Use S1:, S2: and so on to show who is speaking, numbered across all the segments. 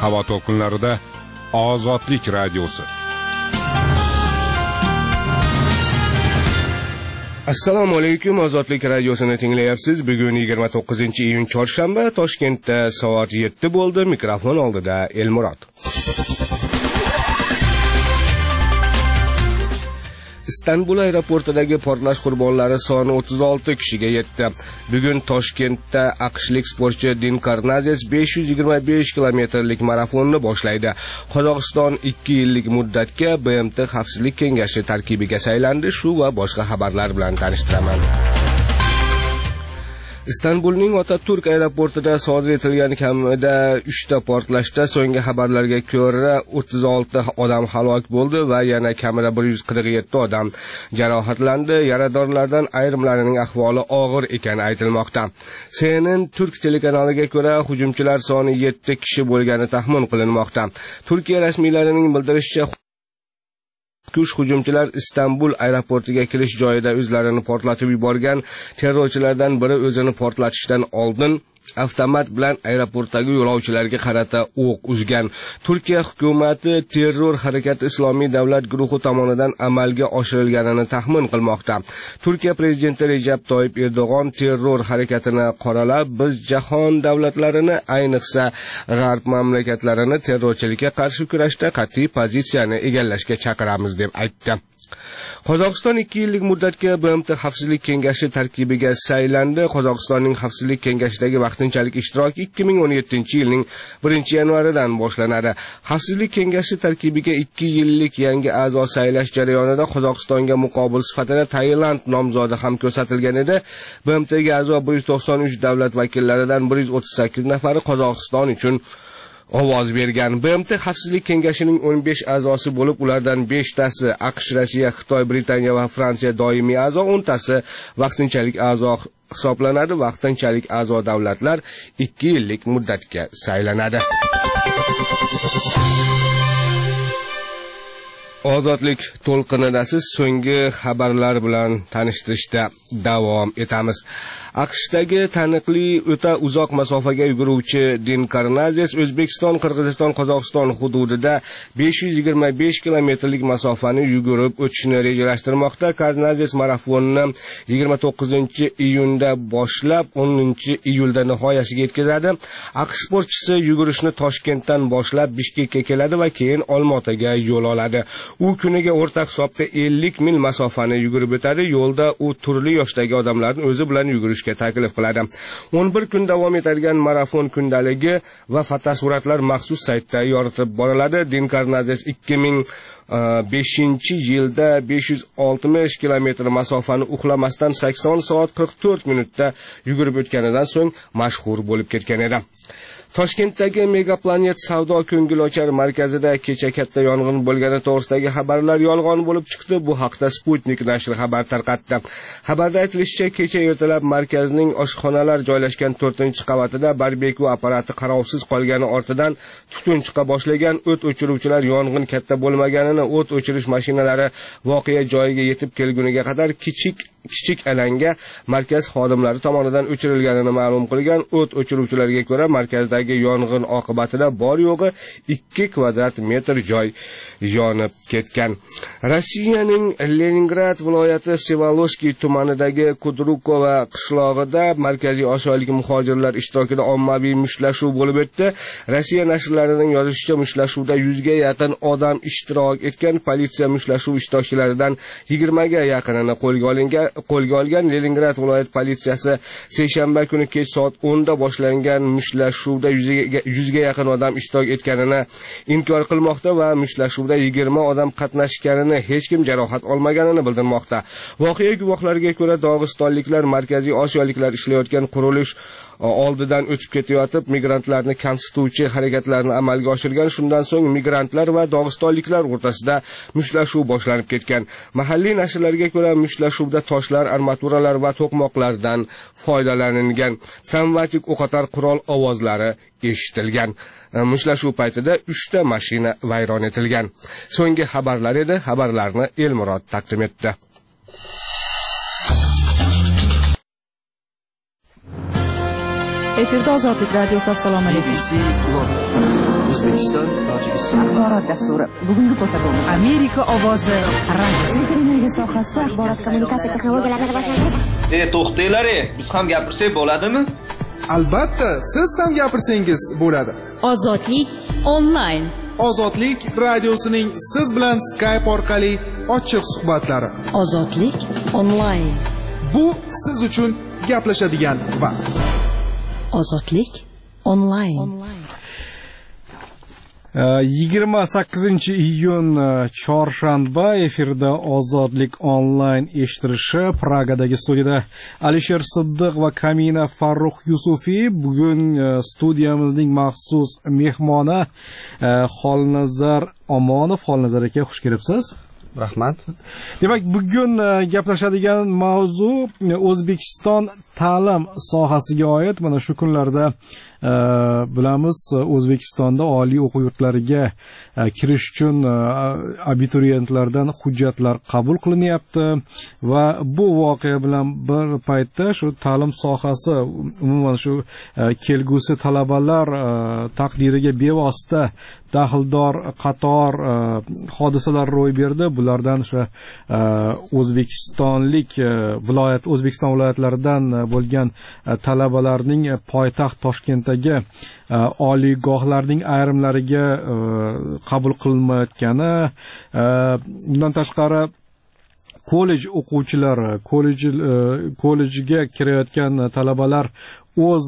S1: havo to'lqinlarida Ozodlik radiosi.
S2: Assalomu alaykum, Ozodlik radiosini tinglayapsiz. Bugun 29-iyun chorshanba, Toshkentda soat 7 bo'ldi. Mikrofon oldida Elmurod. Istanbul aeroportidagi portlash qurbonlari soni 36 kishiga yetdi. Bugun Toshkentda aqshlik sportchi Din Karnazes 525 kilometrlik marafonni boshlaydi. Qozog'iston 2 yillik muddatga BMT Xavfsizlik kengashi tarkibiga saylandi. Shu va boshqa xabarlar bilan tanishtiraman. Istanbulning Otaturk aeroportida sodir etilgan kamida 3 ta portlashda so'nggi xabarlarga ko'ra 36 odam halok bo'ldi va yana kamida 147 odam jarohatlandi. Yaradorlardan ayrimlarining ahvoli og'ir ekani aytilmoqda. CNN Turk telekanaliga ko'ra hujumchilar soni 7 kishi bo'lgani taxmin qilinmoqda. Turkiya rasmiylarining bildirishicha, hujumchilar Istanbul aeroportiga kirish joyida o'zlarini portlatib yuborgan. Terrorchilardan biri o'zini portlatishdan oldin avtomat bilan aeroportdagi yo'lovchilarga qarata o'q uzgan. Turkiya hukumati terror harakati Islomiy davlat guruhi tomonidan amalga oshirilganini taxmin qilmoqda. Turkiya prezidenti Recep Tayyip Erdo'g'on terror harakatini qoralab, biz jahon davlatlarini, ayniqsa g'arb mamlakatlarini terrorchilikka qarshi kurashda qat'iy pozitsiyani egallashga chaqiramiz deb aytdi. Qozog'iston 2 yillik muddatga BMT Xavfsizlik kengashi tarkibiga saylandi. Qozog'istonning Xavfsizlik kengashidagi vaqtinchalik ishtiroki 2017-yilning 1-yanvaridan boshlanadi. Xavfsizlik kengashi tarkibiga 2 yillik yangi a'zo saylash jarayonida Qozog'istonga muqobil sifatida Tailand nomzodi ham ko'rsatilgan edi. BMTga a'zo 193 davlat vakillaridan 138 nafari Qozog'iston uchun ovoz bergan. BMT Xavfsizlik kengashining 15 a'zosi bo'lib, ulardan 5 tasi AQSh, Rossiya, Xitoy, Britaniya va Fransiya doimiy a'zo, 10 tasi vaqtinchalik a'zo hisoblanadi. Vaqtinchalik a'zo davlatlar 2 yillik muddatga saylanadi. Ozodlik to'lqinidasiz so'nggi xabarlar bilan tanishtirishda davom etamiz. AQShdagi taniqli o'ta uzoq masofaga yuguruvchi Din Karnazes O'zbekiston, Qirg'iziston, Qozog'iston hududida 525 kilometrlik masofani yugurib o'tishni rejalashtirmoqda. Karnazes marafonni 29-iyunda boshlab 10-iyulda nihoyasiga yetkazadi. AQSh sportchisi yugurishni Toshkentdan boshlab Bishkekka keladi va keyin Olmaotaga yo'l oladi. U kuniga o'rta hisobda 50 mil masofani yugurib o'tadi. Yo'lda u turli yoshdagi odamlarni o'zi bilan yugurishga taklif qiladi. 11 kun davom etadigan marafon kundaligi va fotosuratlar maxsus saytda yoritib boriladi. Din Karnazes 2005-yilda 560 kilometr masofani uxlamasdan 80 soat 44 minutda yugurib o'tganidan so'ng mashhur bo'lib ketgan edi. Toshkentdagi Megaplanet savdo ko'ngilochar markazida kecha katta yong'in bo'lgani to'g'risidagi xabarlar yolg'on bo'lib chiqdi. Bu haqda Sputnik nashri xabar tarqatdi. Xabarda aytilishicha, kecha ertalab markazning oshxonalar joylashgan 4-qavatida barbekyu apparati qarovsiz qolgani ortidan tutun chiqa boshlagan. O't o'chiruvchilar yong'in katta bo'lmaganini, o't o'chirish mashinalari voqea joyiga yetib kelguniga qadar kichik alanga markaz xodimlari tomonidan o'chirilganini ma'lum qilgan. O't o'chiruvchilarga ko'ra, markazdagi yong'in oqibatida bor yo'g'i 2 kvadrat metr joy yonib ketgan. Rossiyaning Leningrad viloyati Vsevolozhskiy tumanidagi Kudrukova qishlog'ida Markaziy Osiyolik muhojirlar ishtirokida ommaviy mushtlashuv bo'lib o'tdi. Rossiya nashrlarining yozishicha, mushtashuvda 100 ga yaqin odam ishtirok etgan. Politsiya mushtashuv ishtirokchilaridan 20 ga yaqinini qo'lga olgan. Leningrad viloyat politsiyasi seshanba kuni kech soat 10 da boshlangan mushtashuvda 100 ga yaqin odam ishtirok etganini inkor qilmoqda va mushtashuvda 20 odam qatnashganini, hech kim jarohat olmaganini bildirmoqda. Voqea guvohlariga ko'ra, Dog'istonliklar Markaziy Osiyoliklar ishlayotgan qurilish oldidan o'tib ketayotib, migrantlarni kamsituvchi harakatlarni amalga oshirgan. Shundan so'ng migrantlar va Dog'istonliklar o'rtasida mushtashuv boshlanib ketgan. Mahalliy nashrlarga ko'ra, mushtashuvda toshlar, armaturalar va to'qmoqlardan foydalanilgan. Tramvatik o'qotar qurol ovozlari eshitilgan. Mushtashuv paytida 3 ta mashina vayron etilgan. So'nggi xabarlar edi. Xabarlarni Elmurod taqdim etdi.
S3: Efirde Ozodlik Radyosu. Assalamu alaykum. O'zbekiston, Tojikiston
S4: axborot dasturi. Bugungi ko'rsatuvimiz Amerika ovozi radiosi. Televiziya sohasida axborot kommunikatsiya texnologiyalarini rivojlantirish.
S5: To'xtanglar, biz ham gapirsak bo'ladimi?
S6: Albatta, siz ham gapirsangiz bo'ladi.
S7: Ozodlik onlayn.
S6: Ozodlik radiosining siz bilan Skype orqali ochiq suhbatlari.
S7: Ozodlik onlayn.
S6: Bu siz uchun gaplashadigan vaqt.
S7: Ozodlik onlayn.
S8: 28-iyun chorshanba efirda Ozodlik onlayn eshitilishi. Pragadagi studiyada Alisher Siddiq va Kamina Farruh Yusufiy. Bugun studiyamizning maxsus mehmoni Xolnazar Omonov. Xolnazar aka, xush kelibsiz.
S9: Rahmat.
S8: Demak, bugun gaplashadigan mavzu O'zbekiston ta'lim sohasiga oid. Mana shu kunlarda bilamiz, O'zbekistonda oliy o'quv yurtlariga kirish uchun abituriyentlardan hujjatlar qabul qilinyapti va bu voqea bilan bir paytda shu ta'lim sohasi, umuman shu kelgusi talabalar taqdiriga bevosita daxldor qator hodisalar ro'y berdi. Bulardan o'sha O'zbekiston viloyatlaridan bo'lgan talabalarning poytaxt Toshkentdagi oliygohlarning ayrimlariga qabul qilinmayotgani, bundan tashqari kollej o'quvchilari, kollejga kirayotgan talabalar o'z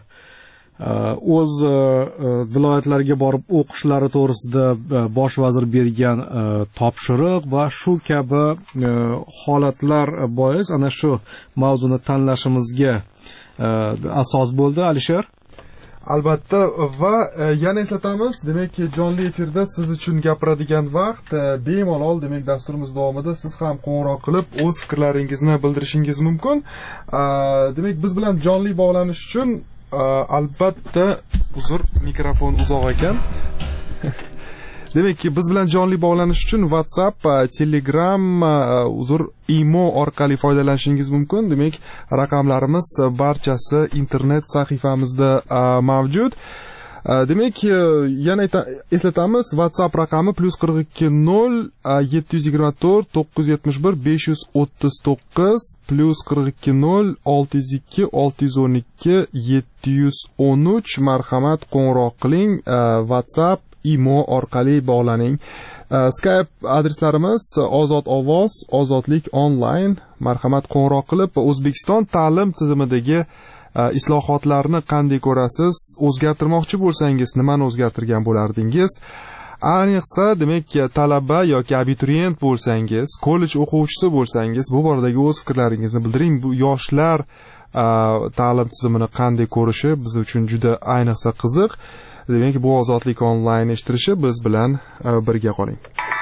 S8: viloyatlariga borib o'qishlari to'g'risida bosh vazir bergan topshiriq va shu kabi holatlar bois ana shu mavzuni tanlashimizga asos bo'ldi. Alisher,
S6: Albatta, va yana eslatamiz, demak, jonli efirda siz uchun gapiradigan vaqt bemalol, demak, dasturimiz davomida siz ham qo'ng'iroq qilib o'z fikrlaringizni bildirishingiz mumkin. Demak, biz bilan jonli bog'lanish uchun albatta, uzr, mikrofon uzoq ekan. Demak, biz bilan jonli bog'lanish uchun WhatsApp, Telegram, Imo orqali foydalanishingiz mumkin. Demak, raqamlarimiz barchasi internet sahifamizda mavjud. Demak, yana eslatamiz, WhatsApp raqami +42 0 724 971 539 +42 0 602 612 713. Marhamat, qo'ng'iroq qiling. WhatsApp, Imo orqali bog'laning. Skype adreslarimiz Ozod ovoz, Ozodlik onlayn. Marhamat, qo'ng'iroq qilib O'zbekiston ta'lim tizimidagi islohotlarni qanday ko'rasiz? O'zgartirmoqchi bo'lsangiz, nimani o'zgartirgan bo'lardingiz? Ayniqsa, demak, talaba yoki abituriyent bo'lsangiz, kollej o'quvchisi bo'lsangiz, bu boradagi o'z fikrlaringizni bildiring. Bu yoshlar ta'lim tizimini qanday ko'rishi biz uchun juda ayniqsa qiziq. Demak, bu Ozodlik onlayn eshitilishi, biz bilan birga qoling.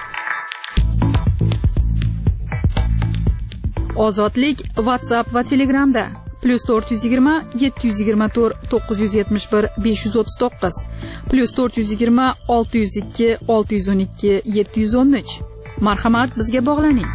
S10: Ozodlik WhatsApp va Telegramda +420 724 971 539 +420 602 612 713. Marhamat, bizga bog'laning.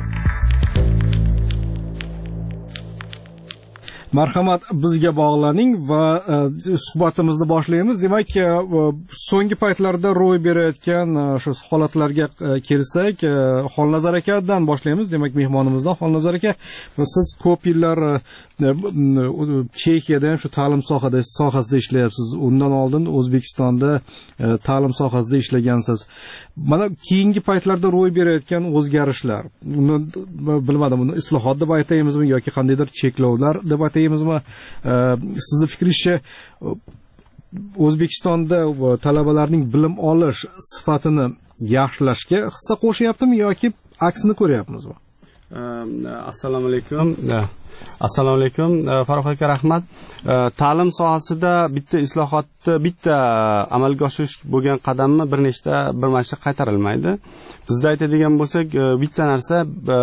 S8: Marhamat, bizga bog'laning va suhbatimizni boshlaymiz. Demak, so'nggi paytlarda ro'y berayotgan shu holatlarga kelsak, Xolnazar akadan boshlaymiz. Demak, mehmonimizdan Xolnazar aka, siz ko'p yillar Chexiyada ham shu ta'lim sohasida ishlayapsiz. Undan oldin O'zbekistonda ta'lim sohasida ishlagansiz. Mana keyingi paytlarda ro'y berayotgan o'zgarishlar, uni bilmadim, uni islohot deb aytaymizmi yoki qandaydir cheklovlar deb aytaymizmi? Sizni fikringizcha O'zbekistonda talabalarning bilim olish sifatini yaxshilashga hissa qo'shyaptimi yoki aksini ko'ryapmizmi?
S9: Assalomu alaykum. Assalomu alaykum. Farruh aka, rahmat. Ta'lim sohasida bitta islohotni, bitta amalga oshirish bo'lgan qadamni bir marta qaytarilmaydi. Bizda aytadigan bo'lsak, bitta narsa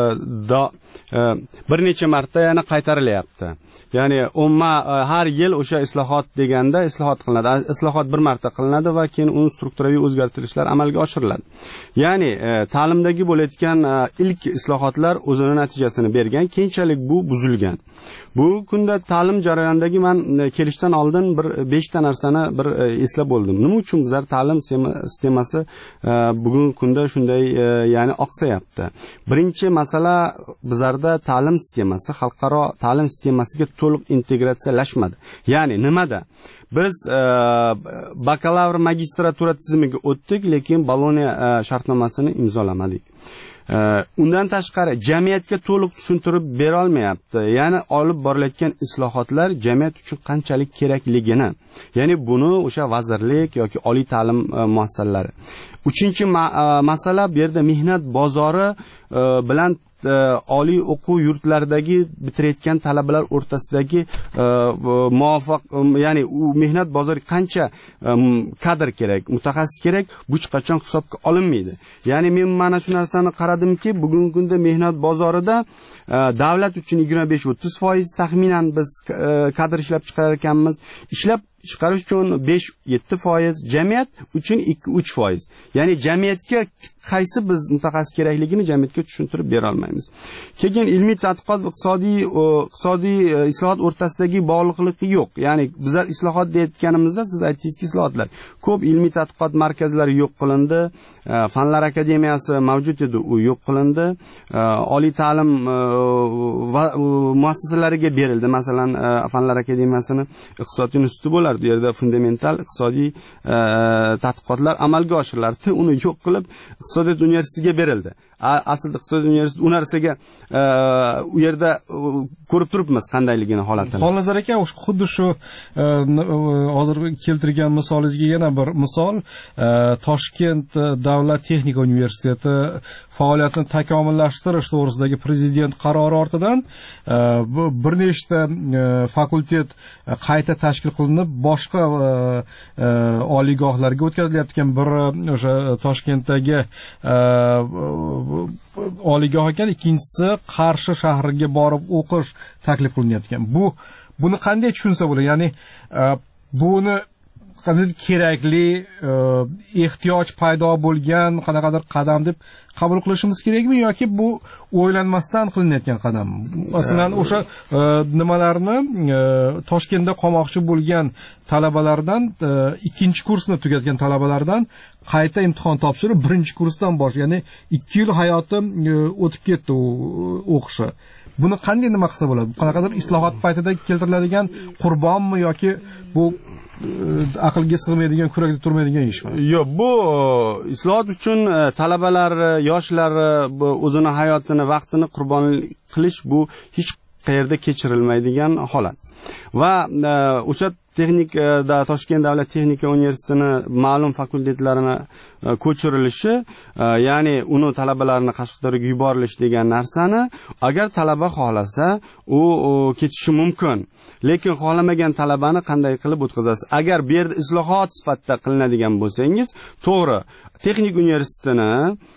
S9: bir necha marta yana qaytarilyapti. Ya'ni har yil o'sha islohot deganda islohot qilinadi. Islohot bir marta qilinadi va keyin uni strukturaviy o'zgartirishlar amalga oshiriladi. Ya'ni ta'limdagi bo'layotgan ilk islohotlar o'zini natijasini bergan, keyinchalik bu buzilgan. bo'lgan. Bugungi kunda ta'lim jarayonidagi men kelishdan oldin bir 5 ta narsani bir eslab bo'ldim. Nima uchun bizlar ta'lim sistemasi bugungi kunda shunday ya'ni oqsayapti? Birinchi masala bizlarda ta'lim sistemasi xalqaro ta'lim sistemasiga to'liq integratsiyalashmadi. Ya'ni nimada? Biz bakalavr magistratura tizimiga o'tdik, lekin Boloniya shartnomasini imzolamadik. Undan tashqari jamiyatga to'liq tushuntirib bera olmayapti. Ya'ni olib borilayotgan islohotlar jamiyat uchun qanchalik kerakligini. Ya'ni buni o'sha vazirlik yoki oliy ta'lim muassasalari. Uchinchi masala bu yerda mehnat bozori bilan oliy o'quv yurtlaridagi bitirayotgan talabalar o'rtasidagi muvofiq, ya'ni u mehnat bozoriga qancha kadr kerak, mutaxassis kerak, bu hech qachon hisobga olinmaydi. Ya'ni men mana shu narsani qaradimki, bugungi kunda mehnat bozorida davlat uchun 25-30% taxminan biz kadr ishlab chiqarar ekanmiz. Ishlab chiqarish uchun 5-7%, jamiyat uchun 2-3%. Ya'ni jamiyatga qaysi biz mutaxassis kerakligini jamiyatga tushuntirib bera olmaymiz. Keyin ilmiy tadqiqot va iqtisodiy islohot o'rtasidagi bog'liqligi yo'q. Ya'ni bizlar islohot deyotganimizda siz aytdingizki, islohotlar ko'p ilmiy tadqiqot markazlari yo'q qilindi, fanlar akademiyasi mavjud edi, u yo'q qilindi, oliy ta'lim muassasalariga berildi. Masalan, fanlar akademiyasini iqtisod instituti bo'lardi. Bu yerda fundamental iqtisodiy tadqiqotlar amalga oshirilardi. Uni yo'q qilib iqtisodiyot universitetiga berildi. Aslida iqtisodiyot universiteti u narsaga u yerda ko'rib turibmiz qandayligini holatini.
S8: Xonazar aka, xuddi shu hozir keltirgan misolingizga yana bir misol, Toshkent davlat texnika universiteti faoliyatini takomillashtirish to'g'risidagi prezident qarori ortidan bir nechta fakultet qayta tashkil qilinib, boshqa oliygohlarga o'tkazilyapti ekan. Bir o'sha Toshkentdagi oliygoh ekan, ikkinchisi Qarshi shahriga borib o'qish taklif qilinyapti ekan. Buni qanday tushunsa bo'ladi? Ya'ni buni qanday kerakli, ehtiyoj paydo bo'lgan qanaqadir qadam deb qabul qilishimiz kerakmi yoki bu o'ylanmasdan qilinayotgan qadam? Masalan, o'sha nimalarni Toshkentda qolmoqchi bo'lgan talabalardan, ikkinchi kursni tugatgan talabalardan qayta imtihon topshirib, birinchi kursdan ya'ni 2 yil hayoti o'tib ketdi o'qishi. Buni qanday nima qilsa bo'ladi? Qanaqadir islohot paytida keltiriladigan qurbonmi yoki bu aqlga sig'maydigan, kurakda turmaydigan ishmi?
S9: Yo'q, bu islohot uchun talabalar, yoshlar o'zini hayotini, vaqtini qurbon qilish bu hech qayerda kechirilmaydigan holat. Va o'sha Toshkent davlat texnika universitetini ma'lum fakultetlarini ko'chirilishi, ya'ni uni talabalarini Qashqadaryoga yuborilish degan narsani agar talaba xohlasa u ketishi mumkin. Lekin xohlamagan talabani qanday qilib o'tkazasiz? Agar bu yerda islohot sifatida qilinadigan bo'lsangiz, to'g'ri, texnik universitetini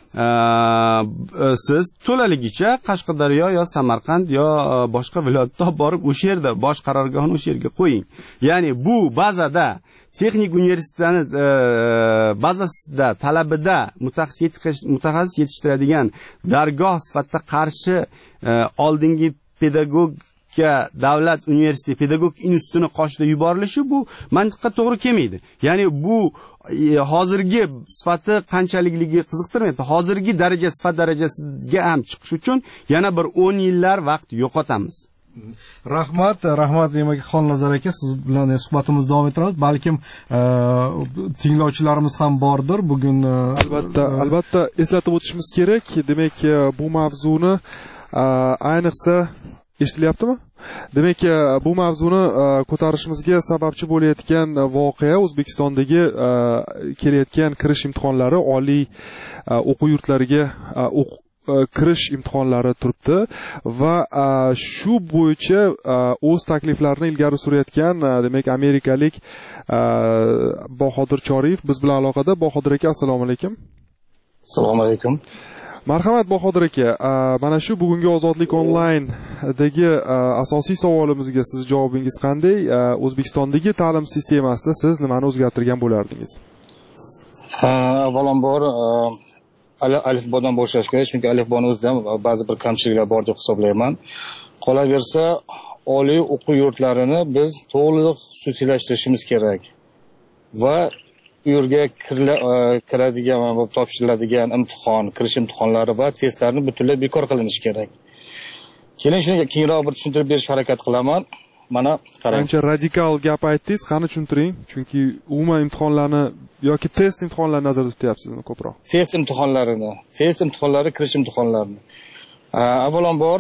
S9: siz to'laligicha Qashqadaryo yo Samarqand yo boshqa viloyatda borib o'sha yerda bosh qarorgohini o'sha yerga qo'ying. Ya'ni bu bazada texnik universitetini bazasida talabida mutaxassis yetishtiradigan dargoh sifatida Qarshi oldingi pedagogika davlat universiteti pedagog institutini qoshida yuborilishi bu mantiqqa to'g'ri kelmaydi. Ya'ni bu hozirgi sifati qanchalikligi qiziqtirmaydi. Hozirgi sifat darajasiga ham chiqish uchun yana bir 10 yillar vaqt yo'qotamiz.
S8: Rahmat demak Xonazar aka, siz bilan suhbatimizni davom ettiramiz. Balkim tinglovchilarimiz ham bordir. Bugun
S6: albatta eslatib o'tishimiz kerak. Demak, bu mavzuni ayniqsa eshitilyaptimi? Demak, bu mavzuni ko'tarishimizga sababchi bo'layotgan voqea O'zbekistondagi kelayotgan kirish imtihonlari, oliy o'quv yurtlariga kirish imtihonlari turibdi va shu bo'yicha o'z takliflarini ilgari surayotgan demak amerikalik Bahodir Choriyev biz bilan aloqada. Bahodir aka, assalomu alaykum.
S3: Assalomu alaykum.
S6: Marhamat Bahodir aka, mana shu bugungi Ozodlik onlayn-dagi asosiy savolimizga siz javobingiz qanday? O'zbekistondagi ta'lim sistemasida siz nimani o'zgartirgan bo'lardingiz?
S3: Avvalambor alifbodan boshlash kerak, chunki alifboni o'zida ba'zi bir kamchiliklar bor deb hisoblayman. Qolaversa, oliy o'quv yurtlarini biz to'liq xususiylashtirishimiz kerak va u yerga kiradigan va topshiriladigan imtihon, kirish imtihonlari va testlarni butunlay bekor qilinishi kerak. Keling, shuni kengroq bir tushuntirib berishga harakat qilaman. Mana qarang.
S6: Ancha radikal gap aytdingiz, qani tushuntiring. Chunki umuman imtihonlarni yoki test imtihonlarini nazarda tutyapsizmi ko'proq?
S3: Test imtihonlari, kirish imtihonlarini. Avvalambor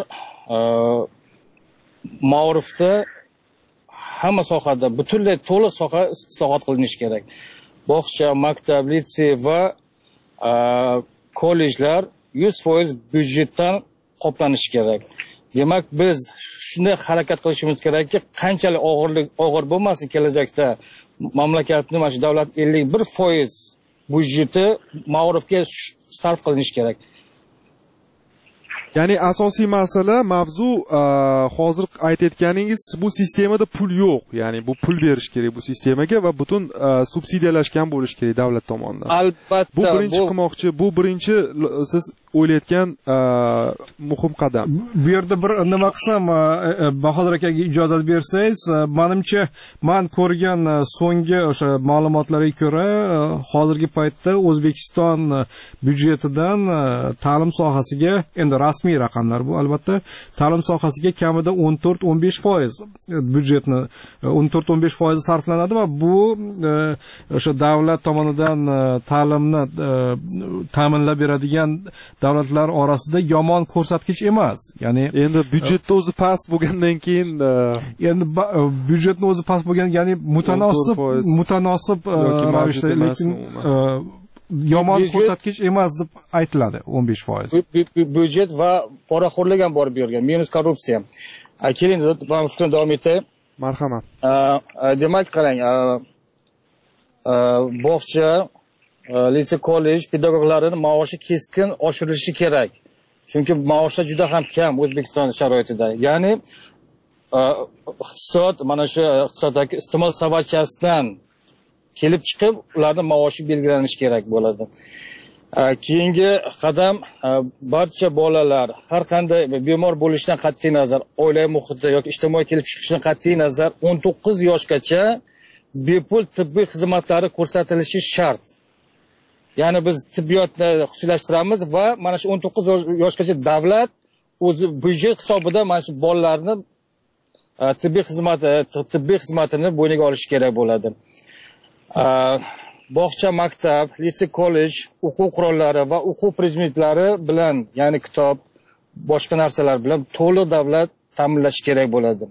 S3: ma'rifda hamma sohada butunlay to'liq soha islohot qilinishi kerak. Bog'cha, maktab, litsey va kollejlar 100% byudjetdan qoplanishi kerak. Demak, biz shunday harakat qilishimiz kerakki, qanchalik og'ir bo'lmasin kelajakda mamlakatning mana shu davlat 51% byudjeti ma'rifga sarf qilinishi kerak.
S6: Ya'ni asosiy masala, mavzu hozir aytayotganingiz, bu sistemada pul yo'q. Ya'ni bu pul berish kerak bu sistemaga va butun subsidiyalashgan bo'lish kerak davlat tomonidan.
S3: Albatta.
S6: Bu birinchi qilmoqchi, bu birinchi siz o'ylayotgan muhim qadam.
S8: Bu yerda bir nima qilsam, Bahodir akaga ijozat bersangiz, menimcha men ko'rgan so'nggi o'sha ma'lumotlarga ko'ra, hozirgi paytda O'zbekiston byudjetidan ta'lim sohasiga, endi rasmiy raqamlar bu albatta, ta'lim sohasiga kamida 14-15% byudjetni 14-15% sarflanadi va bu o'sha davlat tomonidan ta'limni ta'minlab beradigan davlatlar orasida yomon ko'rsatkich emas. Ya'ni
S6: endi byudjetni o'zi past bo'lgandan keyin
S8: endi byudjetni o'zi past bo'lgan, ya'ni mutanosib ravishda, lekin yomon ko'rsatkich emas deb aytiladi 15%.
S3: Byudjet va poraxo'rlik ham bor bu yerga, minus korrupsiya. Keling, fikrni davom etay.
S6: Marhamat.
S3: Demak, qarang, bog'cha, litsey, kollej pedagoglarining maoshi keskin oshirilishi kerak. Chunki maoshlar juda ham kam O'zbekiston sharoitida. Ya'ni iqtisod, mana shu iqtisoddagi iste'mol savatchasidan kelib chiqib, ularning maoshi belgilanishi kerak bo'ladi. Keyingi qadam, barcha bolalar har qanday bemor bo'lishidan qat'iy nazar, oila muhiti yoki ijtimoiy kelib chiqishidan qat'iy nazar 19 yoshgacha bepul tibbiy xizmatlari ko'rsatilishi shart. Ya'ni biz tibbiyotni xususiylashtiramiz va mana shu 19 yoshgacha davlat o'zi byudjet hisobidan mana shu bolalarni tibbiy xizmatini bo'yniga olishi kerak bo'ladi. Bog'cha, maktab, litsey, kollej o'quv qurollari va o'quv predmetlari bilan, ya'ni kitob, boshqa narsalar bilan to'liq davlat ta'minlashi kerak bo'ladi.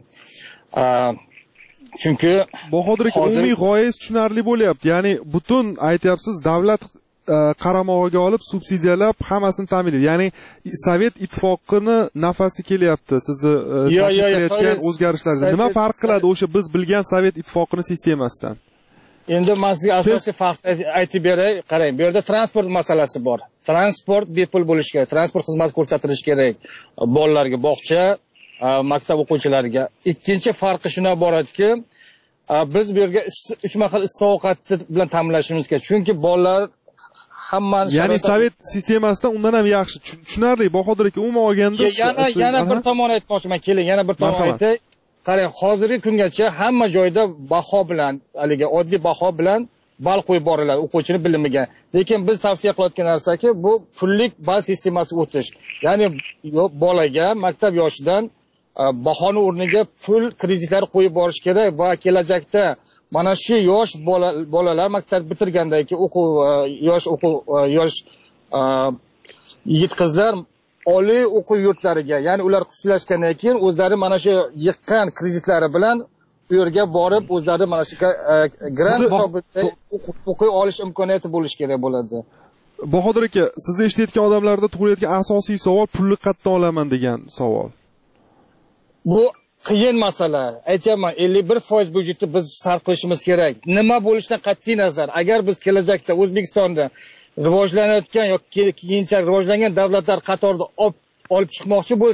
S3: Chunki
S6: Bahodir aka, umumiy g'oyangiz tushunarli bo'lyapti. Ya'ni butun aytyapsiz, davlat qaramog'iga olib, subsidiyalab hammasini ta'minlaydi. Ya'ni Sovet ittifoqini nafasi kelyapti sizni qilayotgan o'zgarishlarda. Nima farq qiladi o'sha biz bilgan Sovet ittifoqini sistemasidan?
S3: Endi men sizga asosiy farqni aytib beray. Qarang, bu yerda transport masalasi bor. Transport bepul bo'lishi kerak, transport xizmati ko'rsatilishi kerak bolalarga, bog'cha, maktab o'quvchilariga. Ikkinchi farqi shundan iboratki, biz bu yerga 3 mahal issiq ovqatni bilan ta'minlashimiz kerak. Chunki bolalar hammani
S6: ya'ni Sovet sistemasidan undan ham yaxshi. Tushunarli. Bahodir aka, umuman olganda
S3: yana bir tomon aytmoqchiman. Keling, yana bir tomon aytay. Qarang, hozirgi kungacha hamma joyda baho bilan, haligi oddiy baho bilan ball qo'yib boriladi o'quvchini bilimiga. Lekin biz tavsiya qilayotgan narsaki, bu pullik ball sistemasiga o'tish. Ya'ni bolaga maktab yoshidan bahoni o'rniga pul kreditlar qo'yib borish kerak va kelajakda mana shu yosh bolalar maktab bitirgandan keyin yosh yigit qizlar oliy o'quv yurtlariga, ya'ni ular xususiylashgandan keyin o'zlari mana shu yiqqan kreditlari bilan u yerga borib o'zlari mana shu grant hisobida o'qiy olish imkoniyati bo'lishi kerak bo'ladi.
S6: Bahodir aka, sizni eshitayotgan odamlarda tug'ilayotgan asosiy savol pulni qayerdan olaman degan savol.
S3: Bu qiyin masala. Aytaman, 51% byudjetni biz sarf qilishimiz kerak. Nima bo'lishidan qat'iy nazar, agar biz kelajakda O'zbekistonda rivojlanayotgan yoki keyinchalik rivojlangan davlatlar qatorida olib chiqmoqchi bo'lsak,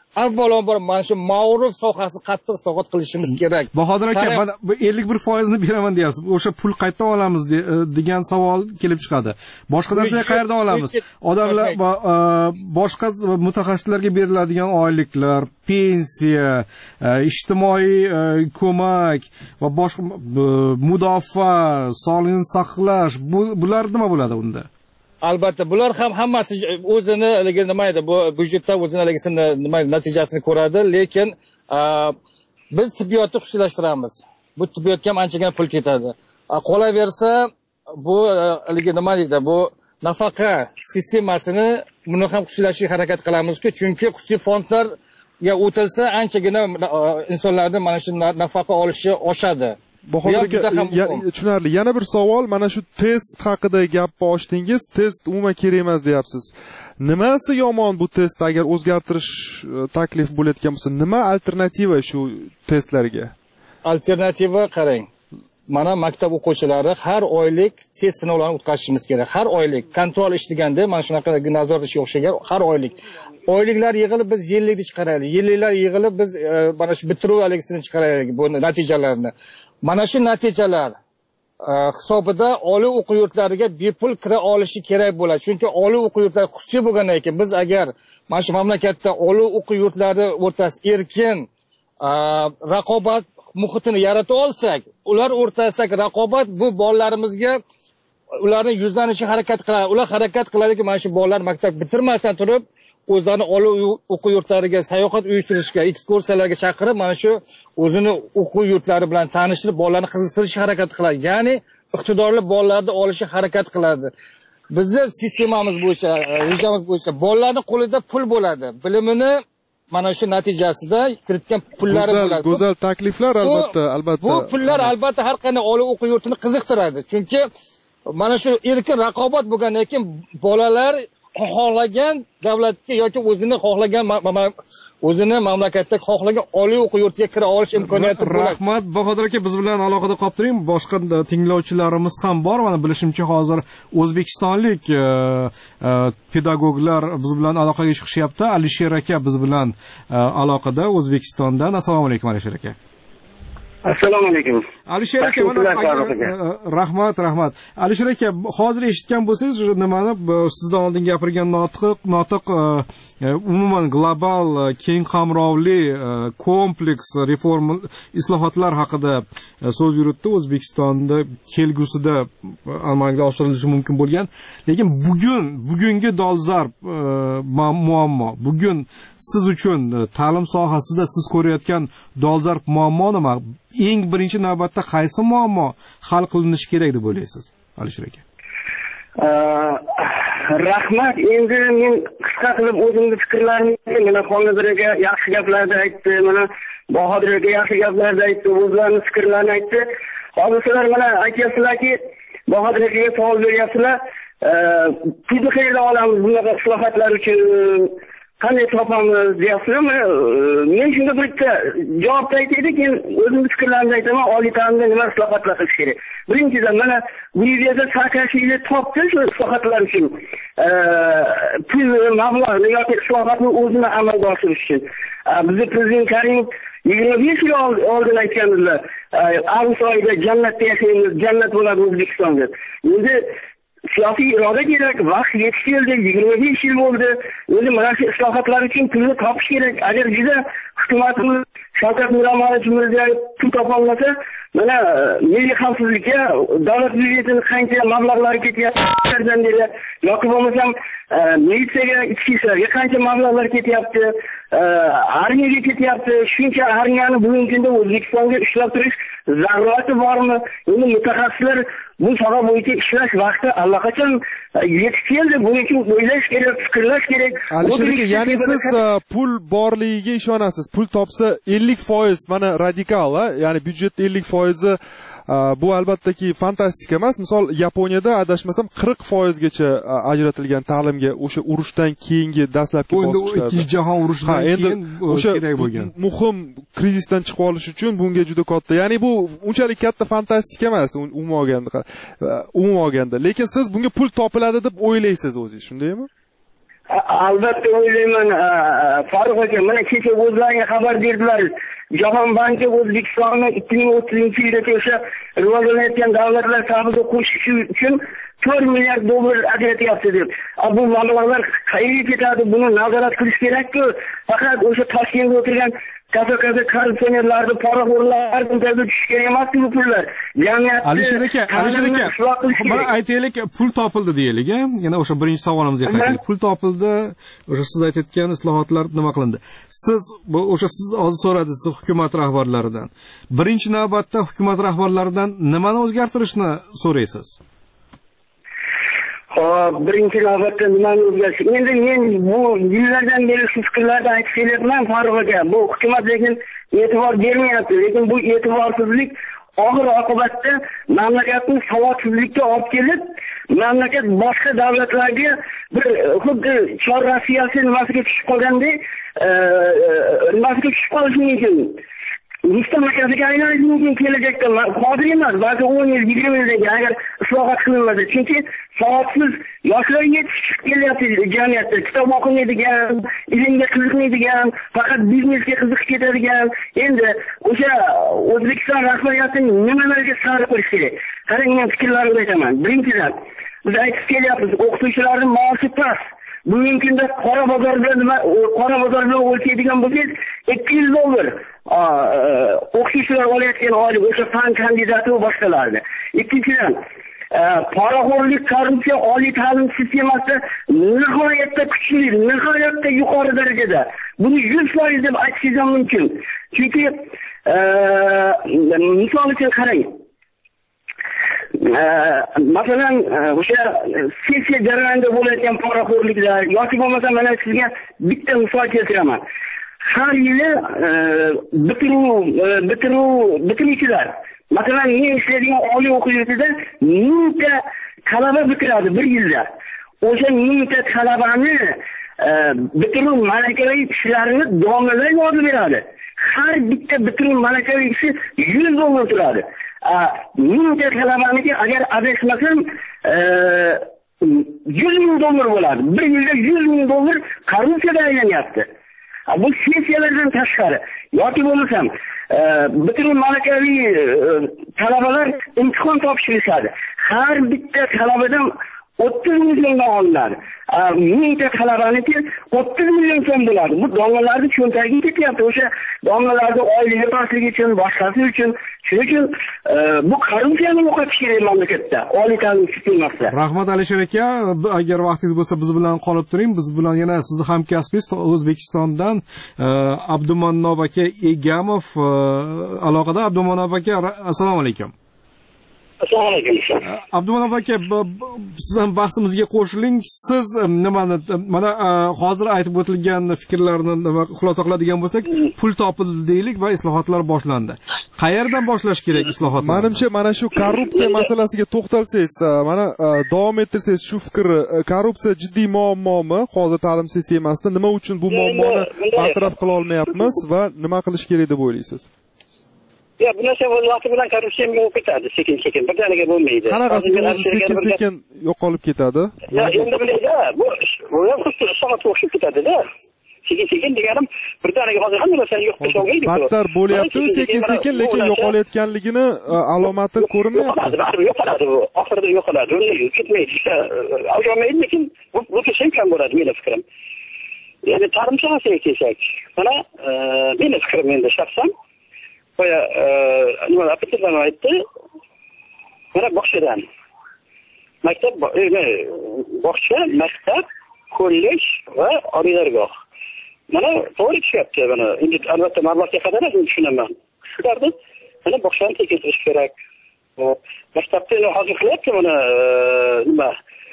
S3: avvalambor mana shu ma'ruf sohasi qattiq islohot qilishimiz kerak.
S8: Bahodir aka, mana 51% ni beraman deyapsiz. O'sha pul qayerdan olamiz degan savol kelib chiqadi. Boshqa narsaga qayerdan olamiz? Odamlar boshqa mutaxassislarga beriladigan oyliklar, pensiya, ijtimoiy ko'mak va boshqa mudofaa, sog'liqni saqlash, bular nima bo'ladi unda?
S3: Albatta, bular ham hammasi o'zini nima edi, bu byudjetda o'zini nima natijasini ko'radi, lekin biz tibbiyotni xususiylashtiramiz. Bu tibbiyotga ham anchagina pul ketadi. Qolaversa, bu nima deydi, bu nafaqa sistemasini buni ham xususiylashga harakat qilamizku, chunki xususiy fondlarga o'tilsa anchagina insonlarning mana shu nafaqa olishi oshadi.
S6: Bahodir aka, tushunarli. Yana bir savol, mana shu test haqida gapni ochdingiz. Test umuman kerak emas deyapsiz. Nimasi yomon bu test agar o'zgartirish taklif bo'layotgan bo'lsa, nima alternativa shu testlarga?
S3: Alternativa qarang. Mana maktab o'quvchilari har oylik test sinovlarini o'tkazishimiz kerak. Har oylik kontrol ish deganda mana shunaqa nazorat ishiga o'xshagan har oylik. Oyliklar yig'ilib biz yillikni chiqaraylik. Yilliklar yig'ilib biz mana shu bitiruv alisini chiqaraylik bu natijalarini. Mana shu natijalar hisobida oliy o'quv yurtlariga bepul kira olishi kerak bo'ladi. Chunki oliy o'quv yurtlari xususiy bo'lgandan keyin biz agar mana shu mamlakatda oliy o'quv yurtlari o'rtasida erkin raqobat muhitini yarata olsak, ular o'rtasidagi raqobat bu bolalarimizga ularning yuzlanishiga harakat qiladi. Ular harakat qiladiki, mana shu bolalar maktab bitirmasdan turib o'zlarini oliy o'quv yurtlariga sayohat uyushtirishga, ekskursiyalarga chaqirib, mana shu o'zini o'quv yurtlari bilan tanishtirib, bolalarni qiziqtirishga harakat qiladi. Ya'ni iqtidorli bolalarni olishga harakat qiladi. Bizning sistemamiz bo'yicha, rejamiz bo'yicha bolalarning qo'lida pul bo'ladi. Bilimini mana shu natijasida kiritgan pullari bo'ladi.
S6: Go'zal takliflar albatta.
S3: Bu pullar albatta har qanday oliy o'quv yurtini qiziqtiradi. Chunki mana shu erkin raqobat bo'lgandan keyin bolalar xohlagan davlatga yoki o'zini xohlagan o'zini mamlakatda xohlagan oliy o'quv yurtiga kira olish imkoniyati bo'ladi.
S8: Rahmat, Bahodir aka, biz bilan aloqada qolib turing. Boshqa tinglovchilarimiz ham bor. Mana bilishimcha hozir o'zbekistonlik pedagoglar biz bilan aloqaga chiqishyapti. Alisher aka biz bilan aloqada O'zbekistondan. Assalomu alaykum Alisher aka.
S11: Assalomu alaykum.
S8: Alisher aka, rahmat. Alisher aka, hozir eshitgan bo'lsangiz, nimani sizdan oldin gapirgan notiq umuman global keng qamrovli kompleks reforma islohotlar haqida so'z yuritdi. O'zbekistonda kelgusida amalga oshirilishi mumkin bo'lgan, lekin bugungi dolzarb muammo, bugun siz uchun ta'lim sohasida siz ko'rayotgan dolzarb muammo nima? Eng birinchi navbatda qaysi muammo hal qilinishi kerak deb o'ylaysiz, Alisher aka?
S11: Rahmat. Endi men qisqa qilib o'zimni fikrlarimni, mana Xonazir aka yaxshi gaplarni aytdi, mana Bahodir aka yaxshi gaplarni aytdi, o'zlarining fikrlarini aytdi. Hozir sizlar mana aytyapsizlarki, Bahodir akaga savol beryapsizlar, pulni qayerdan olamiz bunaqa islohotlar uchun? Qanday topamiz deyapsizmi? Men shunga bitta javob aytaylik, keyin o'zimning fikrlarimni aytaman, oliy ta'limda nima islohotlar qilish kerak. Birinchidan mana bu yerda Saakashvili topdi shu islohotlar uchun. Pul mablag' yoki islohotni o'zini amalga oshirish uchun. Bizni prezident Karimov 25 yil oldin aytgandilar, avgust oyida jannatda yashaymiz, jannat bo'ladi O'zbekistonda. Endi siyosiy iroda kerak, vaqt yetib keldi, 25 yil bo'ldi. Endi mana shu islohotlar uchun pulni topish kerak. Agar juda hukumatimiz Shavkat Mirziyoyev pul topa olmasa, mana milliy xavfsizlikka davlat byudjetining qancha mablag'lari ketyapti, yoki bo'lmasam militsiyaga, ichki ishlarga qancha mablag'lar ketyapti, armiyaga ketyapti. Shuncha armiyani bugungi kunda O'zbekistonga ushlab turish zarurati bormi? Endi mutaxassislar bu soha bo'yicha ishlash vaqti allaqachon yetib keldi. Buning uchun o'ylash kerak, fikrlash kerak.
S6: Alisher aka, ya'ni siz pul borligiga ishonasiz. Pul topsa 50% mana radikal, ya'ni byudjetda 50% bu albattaki fantastika emas. Misol Yaponiyada adashmasam 40%gacha ajratilgan ta'limga o'sha urushdan keyingi dastlabki bosqichlarda.
S8: Ikkinchi jahon urushidan keyin kerak bo'lgan.
S6: Muhim krizisdan chiqib olish uchun bunga juda katta. Ya'ni bu unchalik katta fantastika emas umuman olganda. Lekin siz bunga pul topiladi deb o'ylaysiz o'zingiz, shundaymi?
S11: Albatta o'ylayman, Farruh aka, mana kecha o'zlariga xabar berdilar. Jahon banki O'zbekistonni 2030-yilgacha o'sha rivojlanayotgan davlatlar safiga qo'shish uchun 4 milliard dollar ajratyapti deb. Bu mablag'lar qayerga ketadi? Buni nazorat qilish kerak-ku. Faqat o'sha Toshkentda o'tirgan katta korrupsionerlarni, poraxo'rlarni o'rtaga tushgan emas bu pullar. Jamiyatni
S8: Alisher aka, mana aytaylik, pul topildi deylik, yana o'sha birinchi savolimizga qaytaylik. Pul topildi, o'sha siz aytayotgan islohotlar nima qilindi? Siz hozir so'radingiz hukumat rahbarlaridan. Birinchi navbatda hukumat rahbarlaridan nimani o'zgartirishni so'raysiz?
S11: Birinchi navbatda nimani o'zgartirish? Endi men bu yillardan beri shu fikrlarni aytib kelyapman Farruh aka. Bu hukumat lekin e'tibor bermayapti. Lekin bu e'tiborsizlik oxir oqibatda mamlakatni savodsizlikka olib kelib, mamlakat boshqa davlatlarga bir xuddi Chor Rossiyasi nimasiga tushib qolgandek, nimasiga tushib qolishi mumkin. Mustamlakasiga aylanishi mumkin kelajakda. Hozir emas, balki 10 yil, 20 yildan agar islohot qilinmasa. Chunki savodsiz yoshlar yetishib kelyapti jamiyatda. Kitob o'qimaydigan, ilmga qiziqmaydigan, faqat biznesga qiziqib ketadigan. Endi o'sha O'zbekiston rahbariyatining nimalarga sarf qilish kerak? Qarang, men fikrlarimni aytaman. Birinchidan, biz aytib kelyapmiz, o'qituvchilarning maoshi past. Bugungi kunda qora bozor bilan o'lchaydigan bo'lsangiz 200 dollar o'qituvchilar olayotgan oylik o'sha fan kandidati va boshqalarni. Ikkinchidan, poraxo'rlik, korrupsiya oliy ta'lim sistemasida nihoyatda kuchli, nihoyatda yuqori darajada. Buni 100% deb aytish ham mumkin. Chunki misol uchun qarang. Masalan, o'sha sessiya jarayonida bo'layotgan poraxo'rliklar yoki bo'lmasa mana sizga bitta misol keltiraman. Har yili bitiruvchilar, masalan, men ishlaydigan oliy o'quv yurtida 1000 ta talaba bitiradi bir yilda. O'sha 1000 ta talabani bitiruv malakaviy ishlarini domlalar yozib beradi. Har bitta bitiruv malakaviy ishi 100 dollar turadi. 1000 ta talabaniki agar adashmasam 100 ming dollar bo'ladi. Bir yilda 100 ming dollar korrupsiyada aylanyapti. Bu sessiyalardan tashqari yoki bo'lmasam bitiruv malakaviy talabalar imtihon topshirishadi. Har bitta talabadan 30 milliondan olinadi. 1000 ta talabaniki 30 million so'm bo'ladi. Bu domlalarning cho'ntagiga ketyapti. O'sha domlalarning oyligi pastligi uchun, boshqasi uchun. Shuning uchun bu korrupsiyani yo'qotish kerak mamlakatda, oliy ta'lim sistemasida.
S8: Rahmat Alisher aka, agar vaqtingiz bo'lsa biz bilan qolib turing. Biz bilan yana sizni hamkasbingiz O'zbekistondan Abdumannob aka Egamov aloqada. Abdumannob aka, assalomu alaykum.
S12: Assalomu alaykum.
S8: Abdumannob aka, siz ham bahsimizga qo'shiling. Siz nimani mana hozir aytib o'tilgan fikrlarni xulosa qiladigan bo'lsak, pul topildi deylik va islohotlar boshlandi. Qayerdan boshlash kerak islohotni?
S6: Menimcha mana shu korrupsiya masalasiga to'xtalsangiz, mana davom ettirsangiz shu fikrni, korrupsiya jiddiy muammomi hozir ta'lim sistemasida? Nima uchun bu muammoni bartaraf qila olmayapmiz va nima qilish kerak deb o'ylaysiz?
S12: Ya, bu narsa o'z vaqti bilan korrupsiyaga yo'q ketadi, sekin-sekin, birdaniga bo'lmaydi.
S6: Qanaqasi sekin-sekin yo'qolib ketadi?
S12: Ya, endi bilayda, bu ham xuddi soat o'xshab ketadi-da. Sekin-sekin deganim, birdaniga hozir hamma narsani yo'q qilib olmaydi.
S6: Battar bo'lyapti, sekin-sekin, lekin yo'qolayotganligini alomati ko'rinmayapti.
S12: Baribir yo'qoladi bu. Oxirida yo'qoladi. Uni ketmaydi, olmaydi, lekin bu kesam kam bo'ladi, mening fikrim. Ya'ni ta'lim sohasiga kelsak, mana mening fikrim endi shaxsan qo'ya nima apetitlar aytdi. Mana bog'chadan. Maktab, bog'cha, maktab, kollej va oliydargoh. Mana to'g'ri tushyapti mana. Endi albatta mablag'ga qadar men tushunaman. Shularni mana bog'chani tekshirish kerak. Maktabda hozir qilyapti mana nima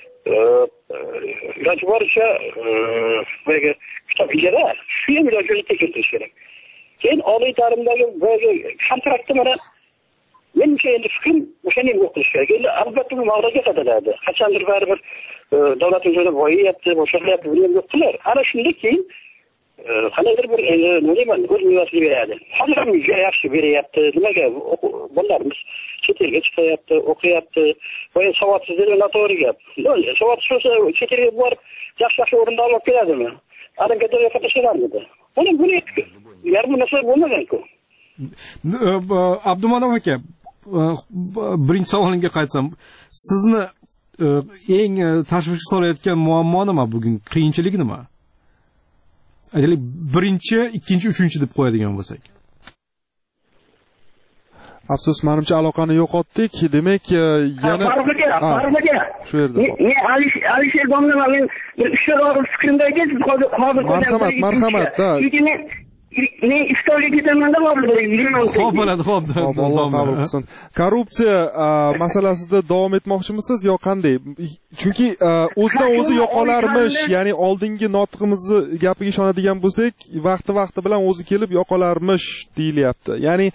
S12: iloji boricha kitob ijara, shu ham ilojini tekshirish kerak. Keyin oliy ta'limdagi kontraktni mana menimcha endi fikrim o'shani yo'q qilish kerak. Endi albatta bu mablag'ga qadaladi. Qachondir baribir davlat o'zini boyayapti, boshqaryapti, buni ham yo'q qilar. Ana shunda keyin qanaqadir bir nima deyman, o'z mevasini beradi. Hozir ham juda yaxshi beryapti. Nimaga bolalarimiz chet elga chiqyapti, o'qiyapti. Bu savodsizlik noto'g'ri gap. Savodsiz bo'lsa chet elga borib yaxshi o'rinda olib keladimi? Alangadan yo'qotishlarmidi? Buni yarmi narsa bo'lmagan-ku.
S8: Abdumanov aka, birinchi savolimga qaytsam, sizni eng tashvishga solayotgan muammo nima bugun? Qiyinchilik nima? Aytaylik, birinchi, ikkinchi, uchinchi deb qo'yadigan bo'lsak.
S6: Afsus, menimcha aloqani yo'qotdik. Demak, yana
S11: Farruh aka.
S6: Shu yerda.
S11: Men Alisher domla men bir ishlar fikrimda ekan, hozir
S6: marhamat.
S11: Men istoga ketaman-da hozir.
S8: Xo'p bo'ladi, xo'p.
S6: Alloh qabul qilsin. Korrupsiya masalasida davom etmoqchimisiz yo qanday? Chunki o'zidan o'zi yo'qolarmish, ya'ni oldingi notiqimizni gapiga ishonadigan bo'lsak, vaqti bilan o'zi kelib yo'qolarmish deyilyapti. Ya'ni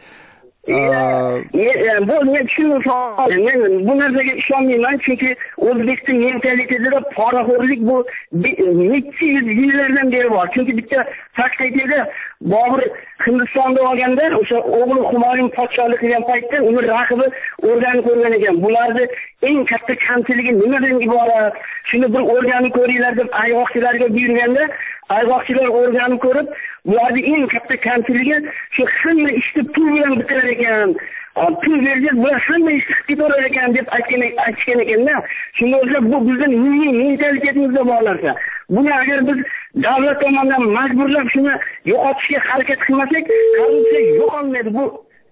S11: men bu narsaga ishonmayman, chunki O'zbekiston mentalitetida poraxo'rlik bu necha yillardan beri bor. Chunki bitta faktda Bobur Hindistonda olganda o'sha o'g'li Humoyun podshohlik qilgan paytda uni raqibi o'rganib ko'rgan ekan. Bularni eng katta kamchiligi nimadan iborat? Shuni bir o'rganib ko'ringlar deb ayg'oqchilarga buyurganda, ayg'oqchilar o'rganib ko'rib, bularning eng katta kamchiligi shu hamma ishni pul bilan bitirar ekan. Pul berib bular hamma ishni qilib ketaverar ekan deb aytgan ekanda. Shunday bo'lsa bu bizning milliy mentalitetimizda bor narsa. Buni agar biz davlat tomonidan majburlab shuni yo'qotishga harakat qilmasak, korrupsiya yo'qolmaydi. Bu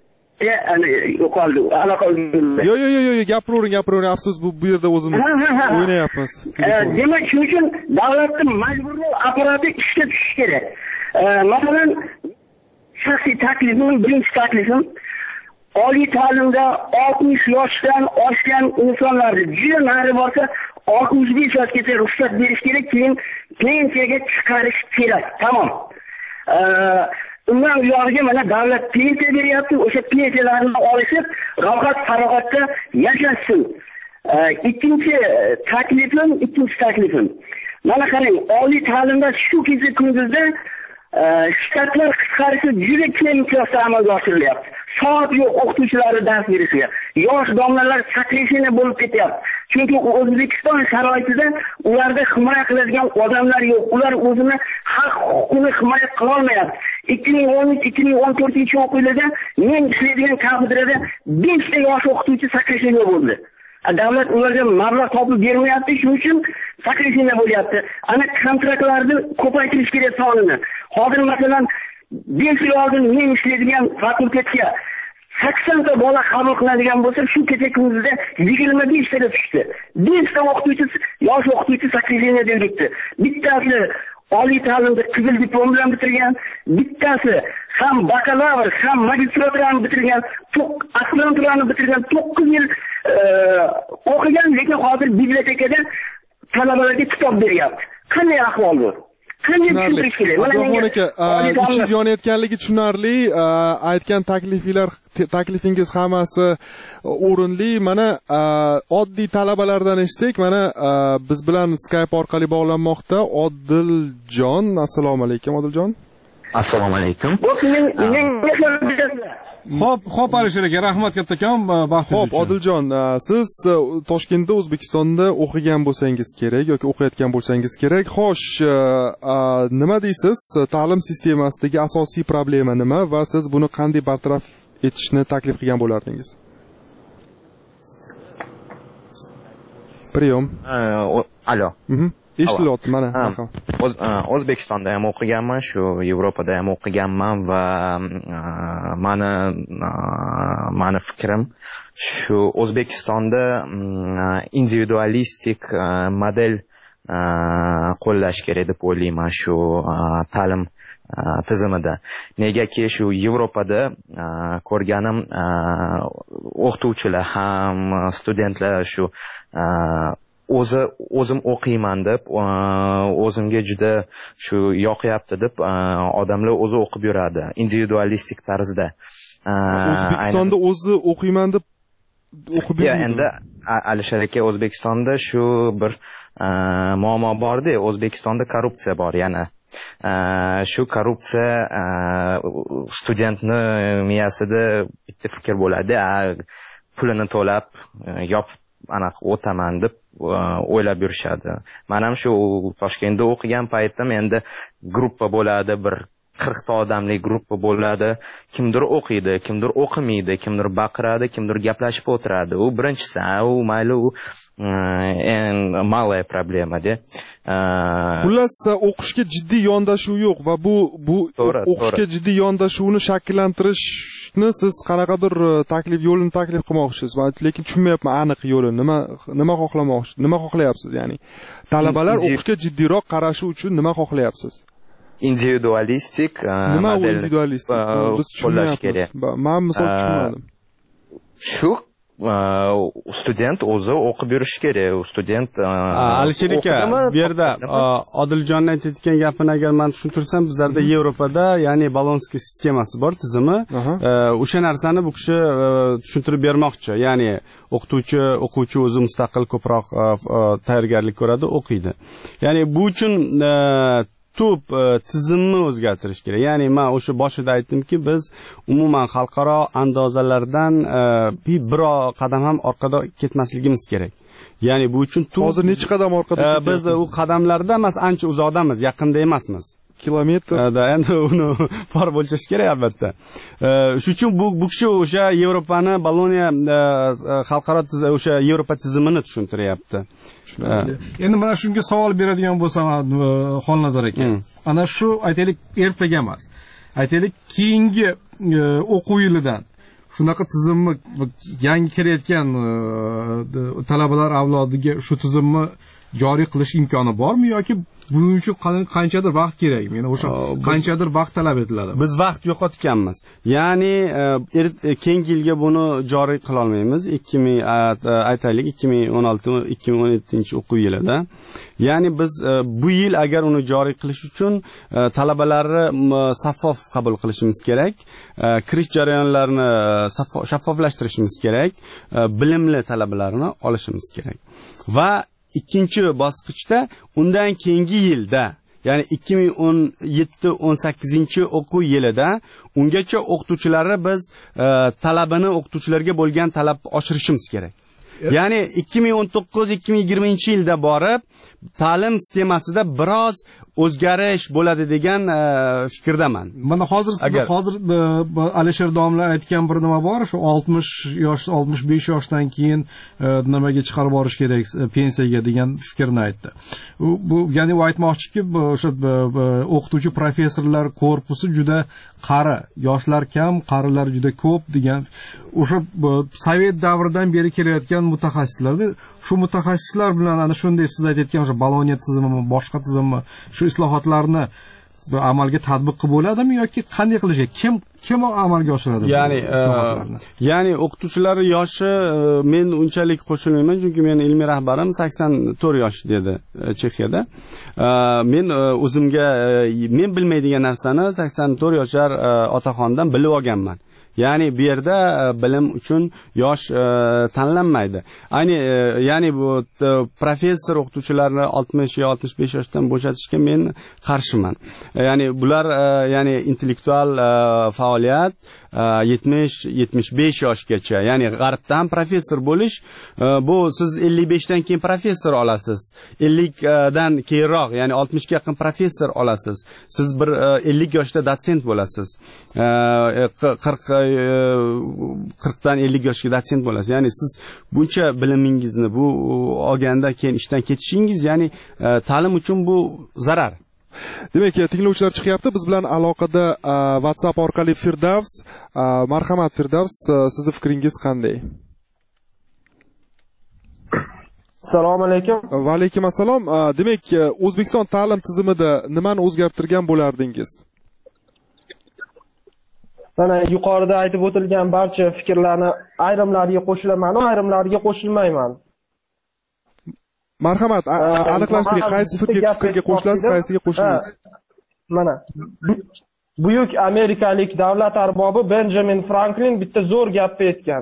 S11: yo'qoldi.
S6: Yo'q, gapiravering. Afsus, bu yerda o'zimiz o'ynayapmiz.
S11: Demak, shuning uchun davlatning majburlov apparati ishga tushishi kerak. Masalan, shaxsiy taklifim, birinchi taklifim oliy ta'limda 60 yoshdan oshgan insonlarni juda nari borsa 65 yoshgacha ruxsat berish kerak, keyin pensiyaga chiqarish kerak. Tamom. Undan uyog'iga mana davlat pensiya beryapti, o'sha pensiyalarni olishib, rohat farog'atda yashashsin. Ikkinchi taklifim. Mana qarang, oliy ta'limda shu kechga kunduzda shtatlar qisqarishi juda keng miqyosda amalga oshirilyapti. Soat yo'q o'qituvchilarga dars berishga. Yosh domlalar sakrishina bo'lib ketyapti. Chunki O'zbekiston sharoitida ularda himoya qiladigan odamlar yo'q. Ular o'zini haq-huquqini himoya qila olmayapti. 2013-2014 o'qiylarda men ishlaydigan kafedrada 5 ta yosh o'qituvchi sakrishina bo'ldi. Davlat ularga mablag' topib bermayapti, shuning uchun sakrishina bo'lyapti. Ana kontraktlarni ko'paytirish kerak sonini. Hozir masalan 5 yil oldin men ishlaydigan fakultetga 80 ta bola qabul qiladigan bo'lsa, shu kecha kunduzda 25 taga tushdi. 5 ta o'qituvchi, yosh o'qituvchi sakrishina bo'libdi. Bittasi oliy ta'limda qizil diplom bilan bitirgan, bittasi ham bakalavr, ham magistraturani bitirgan, aspiranturani bitirgan, 9 yil o'qigan, lekin hozir bibliotekada talabalarga kitob beryapti. Qanday ahvol bu?
S6: Abdurahmon aka, ichingiz yonayotganligi tushunarli. Aytgan taklifingiz hammasi o'rinli. Mana oddiy talabalardan eshitsak, mana biz bilan Skype orqali bog'lanmoqda Odiljon. Assalomu alaykum, Odiljon.
S13: Assalomu alaykum.
S8: Xo'p, Alisher aka, rahmat kattakon vaqtingiz
S6: uchun. Xo'p, Odiljon, siz Toshkentda, O'zbekistonda o'qigan bo'lsangiz kerak yoki o'qiyotgan bo'lsangiz kerak. Xo'sh, nima deysiz? Ta'lim sistemasidagi asosiy problema nima va siz buni qanday bartaraf etishni taklif qilgan bo'lardingiz? Priyom.
S13: Alo.
S6: Eshitilyapti mana.
S13: O'zbekistonda ham o'qiganman, shu Yevropada ham o'qiganman va mani fikrim shu O'zbekistonda individualistik model qo'llash kerak deb o'ylayman shu ta'lim tizimida. Negaki shu Yevropada ko'rganim o'qituvchilar ham studentlar shu o'zim o'qiyman deb, o'zimga juda shu yoqyapti deb odamlar o'zi o'qib yuradi individualistik tarzda.
S6: O'zbekistonda o'zi o'qiyman deb o'qib yuradi.
S13: Endi Alisher aka, O'zbekistonda shu bir muammo bor-da, O'zbekistonda korrupsiya bor yana. Shu korrupsiya studentni miyasida bitta fikr bo'ladi. pulini to'lab yopib anaqa o'taman deb o'ylab yurishadi. Men ham shu Toshkentda o'qigan paytim endi gruppa bo'ladi, bir 40 ta odamli gruppa bo'ladi. Kimdir o'qiydi, kimdir o'qimaydi, kimdir baqiradi, kimdir gaplashib o'tiradi. U birinchisi, u mayli u malaya problema-da.
S6: Xullas, o'qishga jiddiy yondashuv yo'q va bu o'qishga jiddiy yondashuvni shakllantirishni siz qanaqadir yo'lini taklif qilmoqchisiz. Lekin tushunmayapman aniq yo'lini. Nima xohlamoqchisiz? Nima xohlayapsiz? Ya'ni talabalar o'qishga jiddiyroq qarashi uchun nima xohlayapsiz?
S13: Individualistik
S6: nima individualistik biz tushunmayapmiz. Men misol tushunmadim.
S13: Shu student o'zi o'qib yurishi kerak. Student
S9: Alisher aka, bu yerda Odiljonning aytayotgan gapini agar men tushuntirsam, bizlarda Yevropada, ya'ni Bolonskiy sistemasi bor, tizimi. O'sha narsani bu kishi tushuntirib bermoqchi. Ya'ni o'quvchi o'zi mustaqil ko'proq tayyorgarlik ko'radi, o'qiydi. Ya'ni bu uchun tizimni o'zgartirish kerak. Ya'ni men o'sha boshida aytdimki, biz umuman xalqaro andozalardan bir qadam ham orqada ketmasligimiz kerak. Ya'ni bu uchun
S6: hozir necha qadam orqada ketyapmiz?
S9: Biz u qadamlarda emas, ancha uzoqdamiz, yaqinda emasmiz.
S6: Kilometr.
S9: Endi uni bor bo'lish kerak albatta. Shuning uchun bu kishi o'sha Yevropani, Boloniya xalqaro o'sha Yevropa tizimini tushuntiryapti.
S8: Endi mana shunga savol beradigan bo'lsam, Xolnazar aka, ana shu aytaylik ertaga emas. Aytaylik keyingi o'quv yilidan shunaqa tizimni yangi kirayotgan talabalar avlodiga shu tizimni joriy qilish imkoni bormi yoki buning uchun qanchadir vaqt kerakmi? Ya'ni o'sha qanchadir vaqt talab etiladi.
S9: Biz vaqt yo'qotganmiz. Ya'ni keyingi yilga buni joriy qila olmaymiz. 2016-2017 o'quv yilida. Ya'ni biz bu yil agar uni joriy qilish uchun talabalarni shaffof qabul qilishimiz kerak. Kirish jarayonlarini shaffoflashtirishimiz kerak. Bilimli talabalarni olishimiz kerak. Va ikkinchi bosqichda undan keyingi yilda, ya'ni 2017-18 o'quv yilida ungacha o'qituvchilarni biz o'qituvchilarga bo'lgan talabni oshirishimiz kerak. Ya'ni 2019-2020 yilda borib ta'lim sistemasida biroz o'zgarish bo'ladi degan fikrdaman.
S8: Mana hozir Alisher domla aytgan bir nima bor, shu 60 yosh, 65 yoshdan keyin nimaga chiqarib borish kerak, pensiyaga degan fikrni aytdi. Bu ya'ni u aytmoqchiki, o'sha o'qituvchi professorlar korpusi juda qari, yoshlar kam, qarilar juda ko'p degan o'sha sovet davridan beri kelayotgan mutaxassislarni, shu mutaxassislar bilan ana shunday siz aytayotgan o'sha Boloniya tizimi, boshqa tizimmi, shu islohotlarni amalga tatbiq qilib bo'ladimi yoki qanday qilish kerak? Kim amalga oshiradi bu islohotlarni?
S9: Ya'ni o'qituvchilar yoshi men unchalik qo'shilmayman, chunki men ilmiy rahbarim 84 yosh dedi Chexiyada. Men o'zimga men bilmaydigan narsani 84 yoshar otaxondan bilib olganman. Ya'ni bu yerda bilim uchun yosh tanlanmaydi. Ya'ni bu professor o'qituvchilarni 60 yo 65 yoshdan bo'shatishga men qarshiman. Ya'ni bular ya'ni intellektual faoliyat 70-75 yoshgacha, ya'ni g'arbda ham professor bo'lish, bu siz 55 dan keyin professor olasiz. 50 dan keyinroq, ya'ni 60 ga yaqin professor olasiz. Siz bir 50 yoshda dotsent bo'lasiz. 40 dan 50 yoshga dotsent bo'lasiz. Ya'ni siz buncha bilimingizni bu olganda keyin ishdan ketishingiz, ya'ni ta'lim uchun bu zarar.
S6: Demak, tinglovchilar chiqyapti. Biz bilan aloqada WhatsApp orqali Firdavs. Marhamat Firdavs, sizning fikringiz qanday?
S14: Assalomu alaykum.
S6: Va alaykum assalom. Demak, O'zbekiston ta'lim tizimida nimani o'zgartirgan bo'lardingiz?
S14: Mana yuqorida aytib o'tilgan barcha fikrlarni ayrimlariga qo'shilaman, ayrimlariga qo'shilmayman.
S6: Marhamat, aniqlashtiring, qaysi fikrga qo'shilasiz, qaysiga qo'shilmaysiz?
S14: Mana buyuk amerikalik davlat arbobi Benjamin Franklin bitta zo'r gapni aytgan.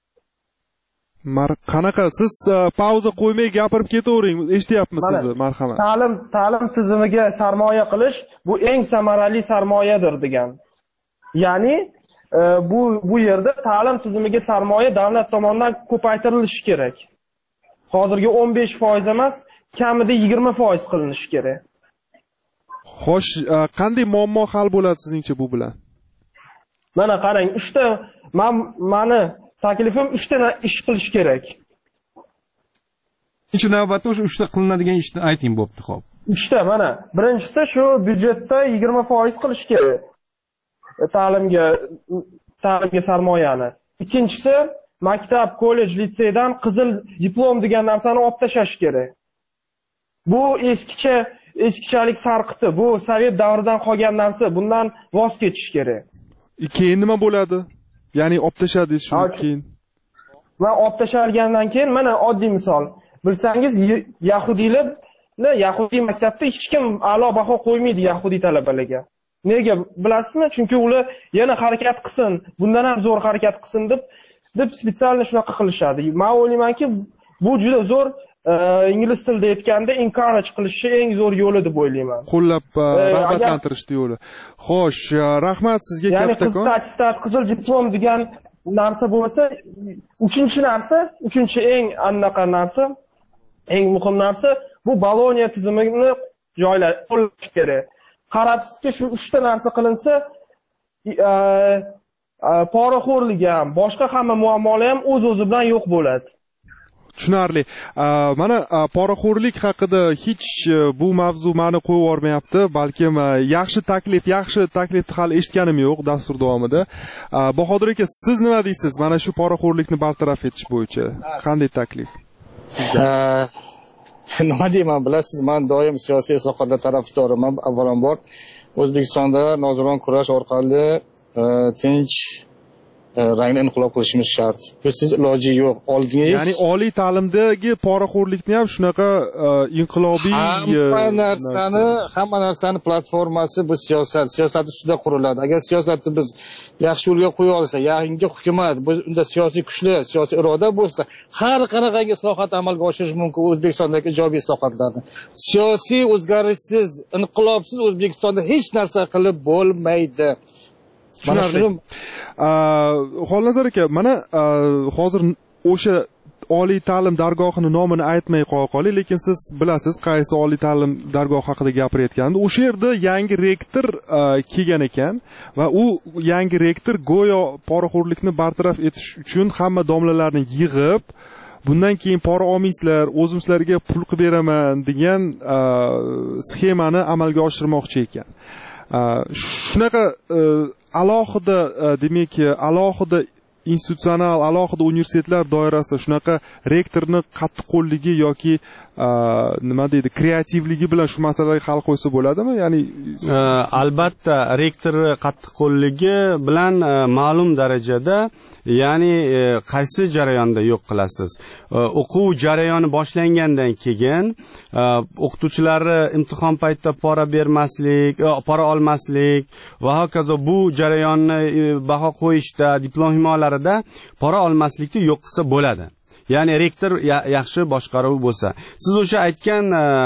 S6: Qanaqa? Siz pauza qo'ymay gapirib ketavering, eshityapmiz sizni. Marhamat.
S14: Ta'lim tizimiga sarmoya qilish bu eng samarali sarmoyadir degan. Ya'ni bu yerda ta'lim tizimiga sarmoya davlat tomonidan ko'paytirilishi kerak. Hozirgi 15% emas, kamida 20% qilinishi kerak.
S6: Xo'sh, qanday muammo hal bo'ladi sizningcha bu bilan?
S14: Mana qarang, 3 ta mani taklifim 3 ta ish qilish kerak.
S8: Birinchi navbatda o'sha 3 ta qilinadigan ishni ayting, bo'pti, xo'p.
S14: 3 ta mana. Birinchisi shu byudjetda 20% qilish kerak. Ta'limga sarmoyani. Ikkinchisi maktab, kollej, litseydan qizil diplom degan narsani olib tashlash kerak. Bu eskichalik sarqiti, bu sovet davridan qolgan narsa, bundan voz kechish kerak.
S6: Keyin nima bo'ladi? Ya'ni olib tashladingiz shundan keyin.
S14: Va olib tashalgandan keyin mana oddiy misol. Bilsangiz, Yahudiy maktabda hech kim a'lo baho qo'ymaydi Yahudiy talabalarga. Nega bilasizmi? Chunki ular yana harakat qilsin, bundan ham zo'r harakat qilsin deb spetsialni shunaqa qilishadi. Men o'ylaymanki, bu juda zo'r ingliz tilida aytganda encourage qilishni eng zo'r yo'li deb o'ylayman.
S6: Qo'llab rag'batlantirish yo'li. Xo'sh, rahmat sizga kattakon.
S14: Ya'ni qizil qizil diplom degan narsa bo'lsa, uchinchi eng anaqa narsa, eng muhim narsa bu Boloniya tizimini qo'llash kerak. Qarabsizki, shu 3 ta narsa qilinsa, poraxo'rlik ham, boshqa hamma muammolar ham o'z-o'zi bilan yo'q bo'ladi.
S6: Tushunarli. Mana poraxo'rlik haqida hech bu mavzu meni qo'yib yormayapti. Balkim yaxshi taklifni hali eshitganim yo'q dastur davomida. Bahodir aka, siz nima deysiz? Mana shu poraxo'rlikni bartaraf etish bo'yicha qanday taklif?
S3: Nima deyman, bilasiz, men doim siyosiy islohotlar tarafdoriman. Avvalambor O'zbekistonda nozoron kurash orqali tinch rangli inqilob qilishimiz shart. Busiz iloji yo'q. Oldingiz,
S6: ya'ni oliy ta'limdagi poraxo'rlikni ham shunaqa inqilobiy
S3: hamma narsani platformasi bu siyosat ustida quriladi. Agar siyosatni biz yaxshi yo'lga qo'ya olsak, yangi hukumat, unda siyosiy kuchli, siyosiy iroda bo'lsa, har qanaqangi islohot amalga oshirish mumkin. O'zbekistondagi ijobiy islohotlarni. Siyosiy o'zgarishsiz, inqilobsiz O'zbekistonda hech narsa qilib bo'lmaydi.
S6: Tushunarli. Xolnazar aka, mana hozir o'sha oliy ta'lim dargohini nomini aytmay qo'yaqoling, lekin siz bilasiz qaysi oliy ta'lim dargohi haqida gapirayotganimni. O'sha yerda yangi rektor kelgan ekan va u yangi rektor go'yo poraxo'rlikni bartaraf etish uchun hamma domlalarni yig'ib, bundan keyin pora olmaysizlar, o'zim sizlarga pul qilib beraman degan sxemani amalga oshirmoqchi ekan. Shunaqa alohida, demak, alohida institutsional, alohida universitetlar doirasida shunaqa rektorni qattiqqo'lligi yoki nima deydi, kreativligi bilan shu masalaga hal qo'ysa bo'ladimi? Ya'ni
S9: albatta rektor qattiqqo'lligi bilan ma'lum darajada, ya'ni qaysi jarayonda yo'q qilasiz? O'quv jarayoni boshlangandan keyin o'qituvchilarni imtihon paytida pora bermaslik, pora olmaslik va hokazo bu jarayonni baho qo'yishda, diplom himoyalarida pora olmaslikni yo'q qilsa bo'ladi. Ya'ni rektor yaxshi boshqaruv bo'lsa. Siz o'sha aytgan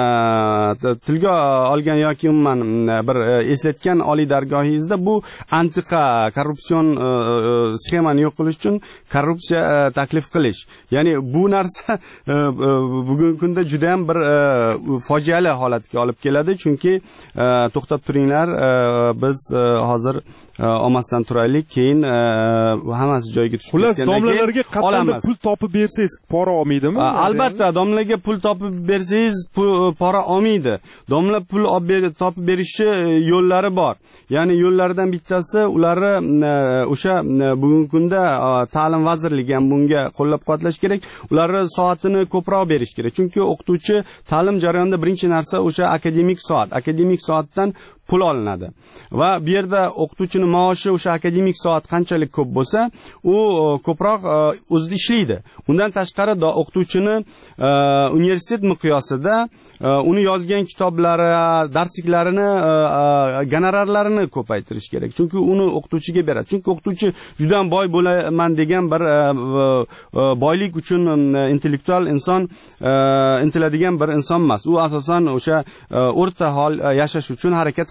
S9: tilga olgan yoki umuman bir eslatgan oliy dargohingizda bu antiqa korrupsion sxemani yo'q qilish uchun korrupsiya taklif qilish. Ya'ni bu narsa bugungi kunda juda ham bir fojiali holatga olib keladi, chunki to'xtab turinglar, biz hozir olmasdan turaylik, keyin hammasi joyiga tushib ketgandan keyin
S6: domlalarga qattiq pul topib bersangiz pora olmaydimi?
S9: Albatta, domlaga pul topib bersangiz pora olmaydi. Domla pul topib berishi yo'llari bor. Ya'ni yo'llardan bittasi ularni o'sha bugungi kunda ta'lim vazirligi ham bunga qo'llab-quvvatlash kerak. Ularni soatini ko'proq berish kerak. Chunki o'qituvchi ta'lim jarayonida birinchi narsa o'sha akademik soat. Akademik soatdan pul olinadi. Va bu yerda o'qituvchining maoshi o'sha akademik soat qanchalik ko'p bo'lsa, u ko'proq o'zida ishlaydi. Undan tashqari o'qituvchini universitet miqyosida uni yozgan kitoblari, darsliklarini, gonorarlarini ko'paytirish kerak. Chunki uni o'qituvchiga beradi. Chunki o'qituvchi juda ham boy bo'laman degan bir boylik uchun intellektual inson intiladigan bir inson emas. U asosan o'sha o'rta hol yashash uchun harakat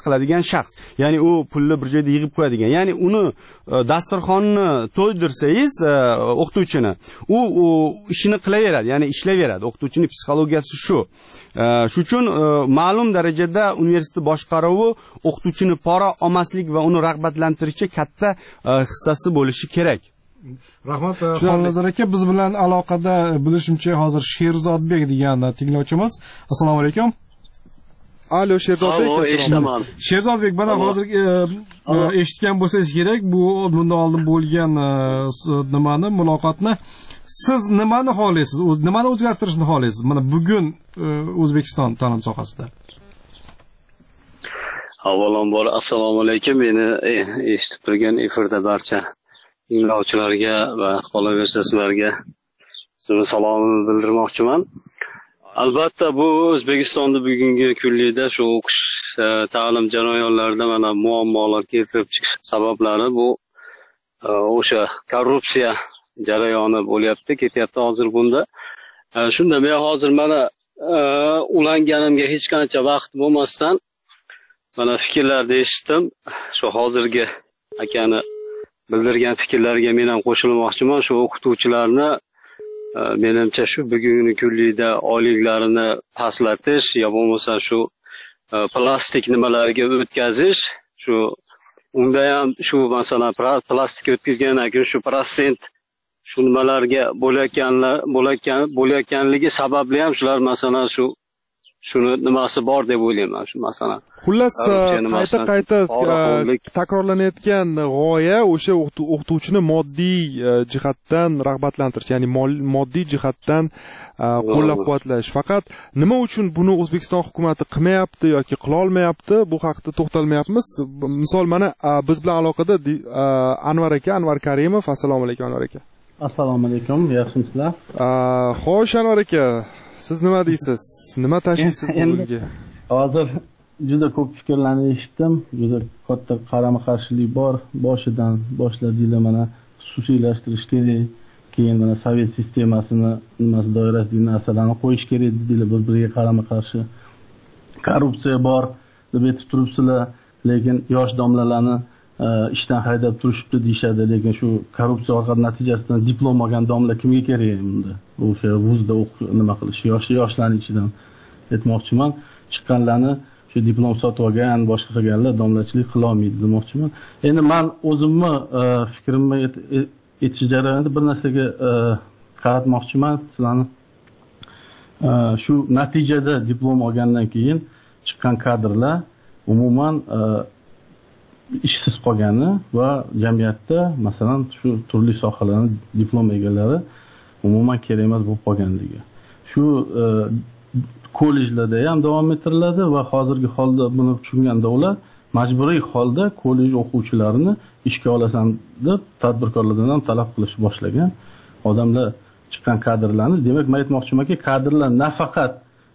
S9: qiladigan shaxs, ya'ni u pulni bir joyda yig'ib qo'yadigan, ya'ni uni dasturxonni to'ydirsangiz o'qituvchini, u ishini qilaveradi, ya'ni ishlayveradi. O'qituvchining psixologiyasi shu. Shu uchun ma'lum darajada universitet boshqaruvi o'qituvchini pora olmaslik va uni rag'batlantirishga katta hissasi bo'lishi kerak.
S8: Rahmat, Xolnazar aka, biz bilan aloqada bilishimcha hozir Sherzodbek degan tinglovchimiz. Assalomu alaykum.
S15: Alo, Sherzodbek.
S8: Eshitaman. Sherzodbek, mana hozir eshitgan bo'lsangiz kerak, bundan oldin bo'lgan nimani, muloqotni. Siz nimani xohlaysiz? Nimani o'zgartirishni xohlaysiz? Mana bugun O'zbekiston ta'lim sohasida.
S16: Avvalambor assalomu alaykum. Meni eshitib turgan efirda barcha tinglovchilarga va qolaversa sizlarga salomimni bildirmoqchiman. Albatta bu O'zbekistonda bugungi kunlikda shu o'qish ta'lim jarayonlarida mana muammolar keltirib chiqish sabablari bu o'sha korrupsiya jarayoni bo'lyapti, ketyapti hozir bunda. Shunda men hozir mana ulanganimga hech qancha vaqt bo'lmasdan mana fikrlarni eshitdim. Shu hozirgi akani bildirgan fikrlarga men ham qo'shilmoqchiman. Shu o'qituvchilarni menimcha shu bugungi kunlikda oyliklarini pastlatish yo bo'lmasa shu plastik nimalarga o'tkazish, shu unda ham shu masalan plastik o'tkazgandan keyin shu prosent shu nimalarga bo'layotganligi sababli ham shular masalan shuni nimasi bor deb o'ylayman. Shu masalan
S15: xullas qayta takrorlanayotgan g'oya o'sha o'qituvchini moddiy jihatdan rag'batlantirish, ya'ni moddiy jihatdan qo'llab-quvvatlash. Faqat nima uchun buni O'zbekiston hukumati qilmayapti yoki qila olmayapti, bu haqda to'xtalmayapmiz. Misol mana biz bilan aloqada Anvar aka, Anvar Karimov. Assalomu alaykum Anvar aka.
S17: Assalomu alaykum, yaxshimisizlar?
S15: Xo'sh Anvar aka, siz nima deysiz? Nima tashlaysiz bugunga?
S17: Hozir juda ko'p fikrlarni eshitdim. Juda katta qarama-qarshilik bor. Boshidan boshladinglar mana xususiylashtirish kerak. Keyin mana sovet sistemasini nimasi doirasidagi narsalarni qo'yish kerak dedilar, bir-biriga qarama-qarshi. Korrupsiya bor deb aytib turibsizlar, lekin yosh domlalarni ishdan haydab turishibdi deyishadi, lekin shu korrupsiya orqali natijasida diplom olgan domla kimga kerak bunda? O'sha vuzda nima qilish, yoshlarning ichidan aytmoqchiman. Chiqqanlarni shu diplom sotib olgan, boshqa qilganlar domlachilik qila olmaydi demoqchiman. Endi men o'zimni fikrimni aytish jarayonida bir narsaga qaratmoqchiman sizlarni. Shu natijada diplom olgandan keyin chiqqan kadrlar umuman ishsiz qolgani va jamiyatda masalan shu turli sohalarning diplom egalari umuman kerak emas bo'lib qolganligi. Shu kollejlarda ham davom ettiriladi va hozirgi holda buni tushunganda ular majburiy holda kollej o'quvchilarini ishga olasan deb tadbirkorlardan ham talab qilish boshlagan. Odamlar chiqqan kadrlarni, demak men aytmoqchimanki, kadrlar nafaqat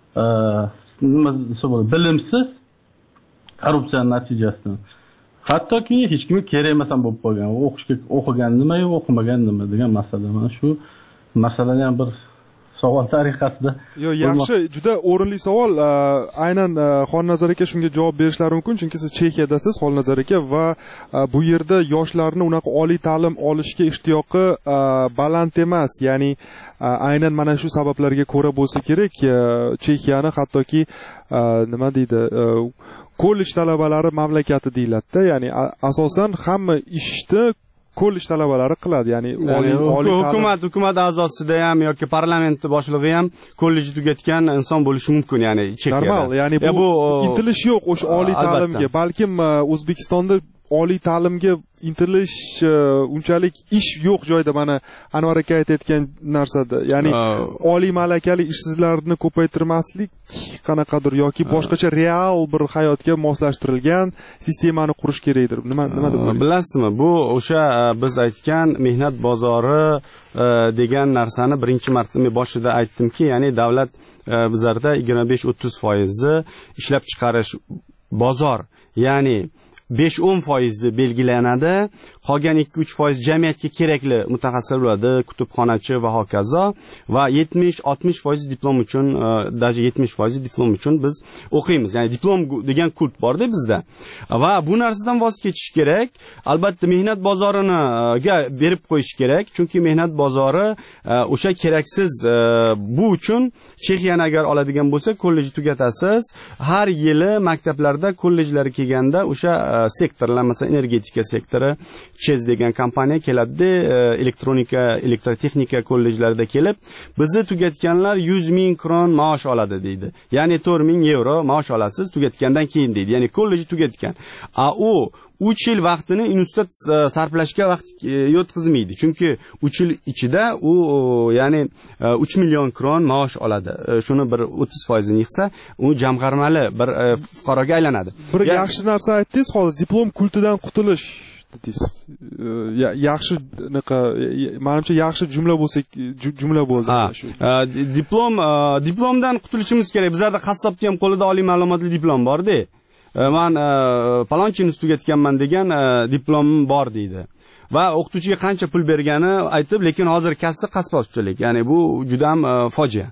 S17: bilimsiz korrupsiya natijasidan hattoki hech kimga kerak emas ham bo'lib qolgan. O'qigan nima, o'qimagan nima degan masala. Mana shu masalani ham bir savol tariqasida.
S15: Yo, yaxshi, juda o'rinli savol. Aynan Xolnazar aka shunga javob berishlari mumkin, chunki siz Chexiyadasiz, Xolnazar aka, va bu yerda yoshlarni unaqa oliy ta'lim olishga ishtiyoqi baland emas. Ya'ni aynan mana shu sabablarga ko'ra bo'lsa kerak, Chexiyani hattoki nima deydi, kollej talabalari mamlakati deyiladi-da, ya'ni asosan hamma ishni kollej talabalari qiladi, ya'ni
S9: hukumat a'zosida ham yoki parlament boshlig'i ham kollejni tugatgan inson bo'lishi mumkin, ya'ni Chexiyada.
S15: Normal, ya'ni bu intilish yo'q o'sha oliy ta'limga. Balkim O'zbekistonda oliy ta'limga intilish unchalik ish yo'q joyda, mana Anvar aka aytayotgan narsada, ya'ni oliy malakali ishsizlarni ko'paytirmaslik qanaqadir yoki boshqacha real bir hayotga moslashtirilgan sistemani qurish kerakdir. Nima deb o'ylaysiz?
S9: Bilasizmi, bu o'sha biz aytgan mehnat bozori degan narsani birinchi marta men boshida aytdimki, ya'ni davlat bizlarda 25-30% ishlab chiqarish bozor, ya'ni 5-10% belgilanadi. Qolgan 2-3% jamiyatga kerakli mutaxassislar bo'ladi, kutubxonachi va hokazo va 70-60% diplom uchun, даже 70% diplom uchun biz o'qiymiz. Ya'ni diplom degan kult bor-da bizda. Va bu narsadan voz kechish kerak. Albatta mehnat bozoriga berib qo'yish kerak, chunki mehnat bozori o'sha keraksiz bu uchun Chexiyani agar oladigan bo'lsa, kollejni tugatasiz. Har yili maktablarda kollejlari kelganda o'sha sektorlar, masalan, energetika sektori, CHEZ degan kompaniya keladi, elektronika, elektrotexnika kollejlarida kelib, bizni tugatganlar 100 ming kron maosh oladi deydi. Ya'ni 4 ming yevro maosh olasiz tugatgandan keyin deydi. Ya'ni kollejni tugatgan. U 3 yil vaqtini institut sarflashga vaqt yo'tkazmaydi. Chunki 3 yil ichida u ya'ni 3 million kron maosh oladi. Shuni bir 30% ni yig'sa, u jamg'armali bir fuqaroga aylanadi.
S15: Bir yaxshi narsa aytdingiz, hozir diplom kultidan qutulish dedingiz. Yaxshi menimcha yaxshi jumla bo'ldi shu. Diplomdan qutulishimiz kerak. Bizlarda qassobda ham qo'lida oliy ma'lumotli diplom bor-da. Men palonchini tugatganman degan diplomim bor deydi. Va o'qituvchiga qancha pul bergani aytib, lekin hozir kasbi qassobchilik. Ya'ni bu juda ham fojia.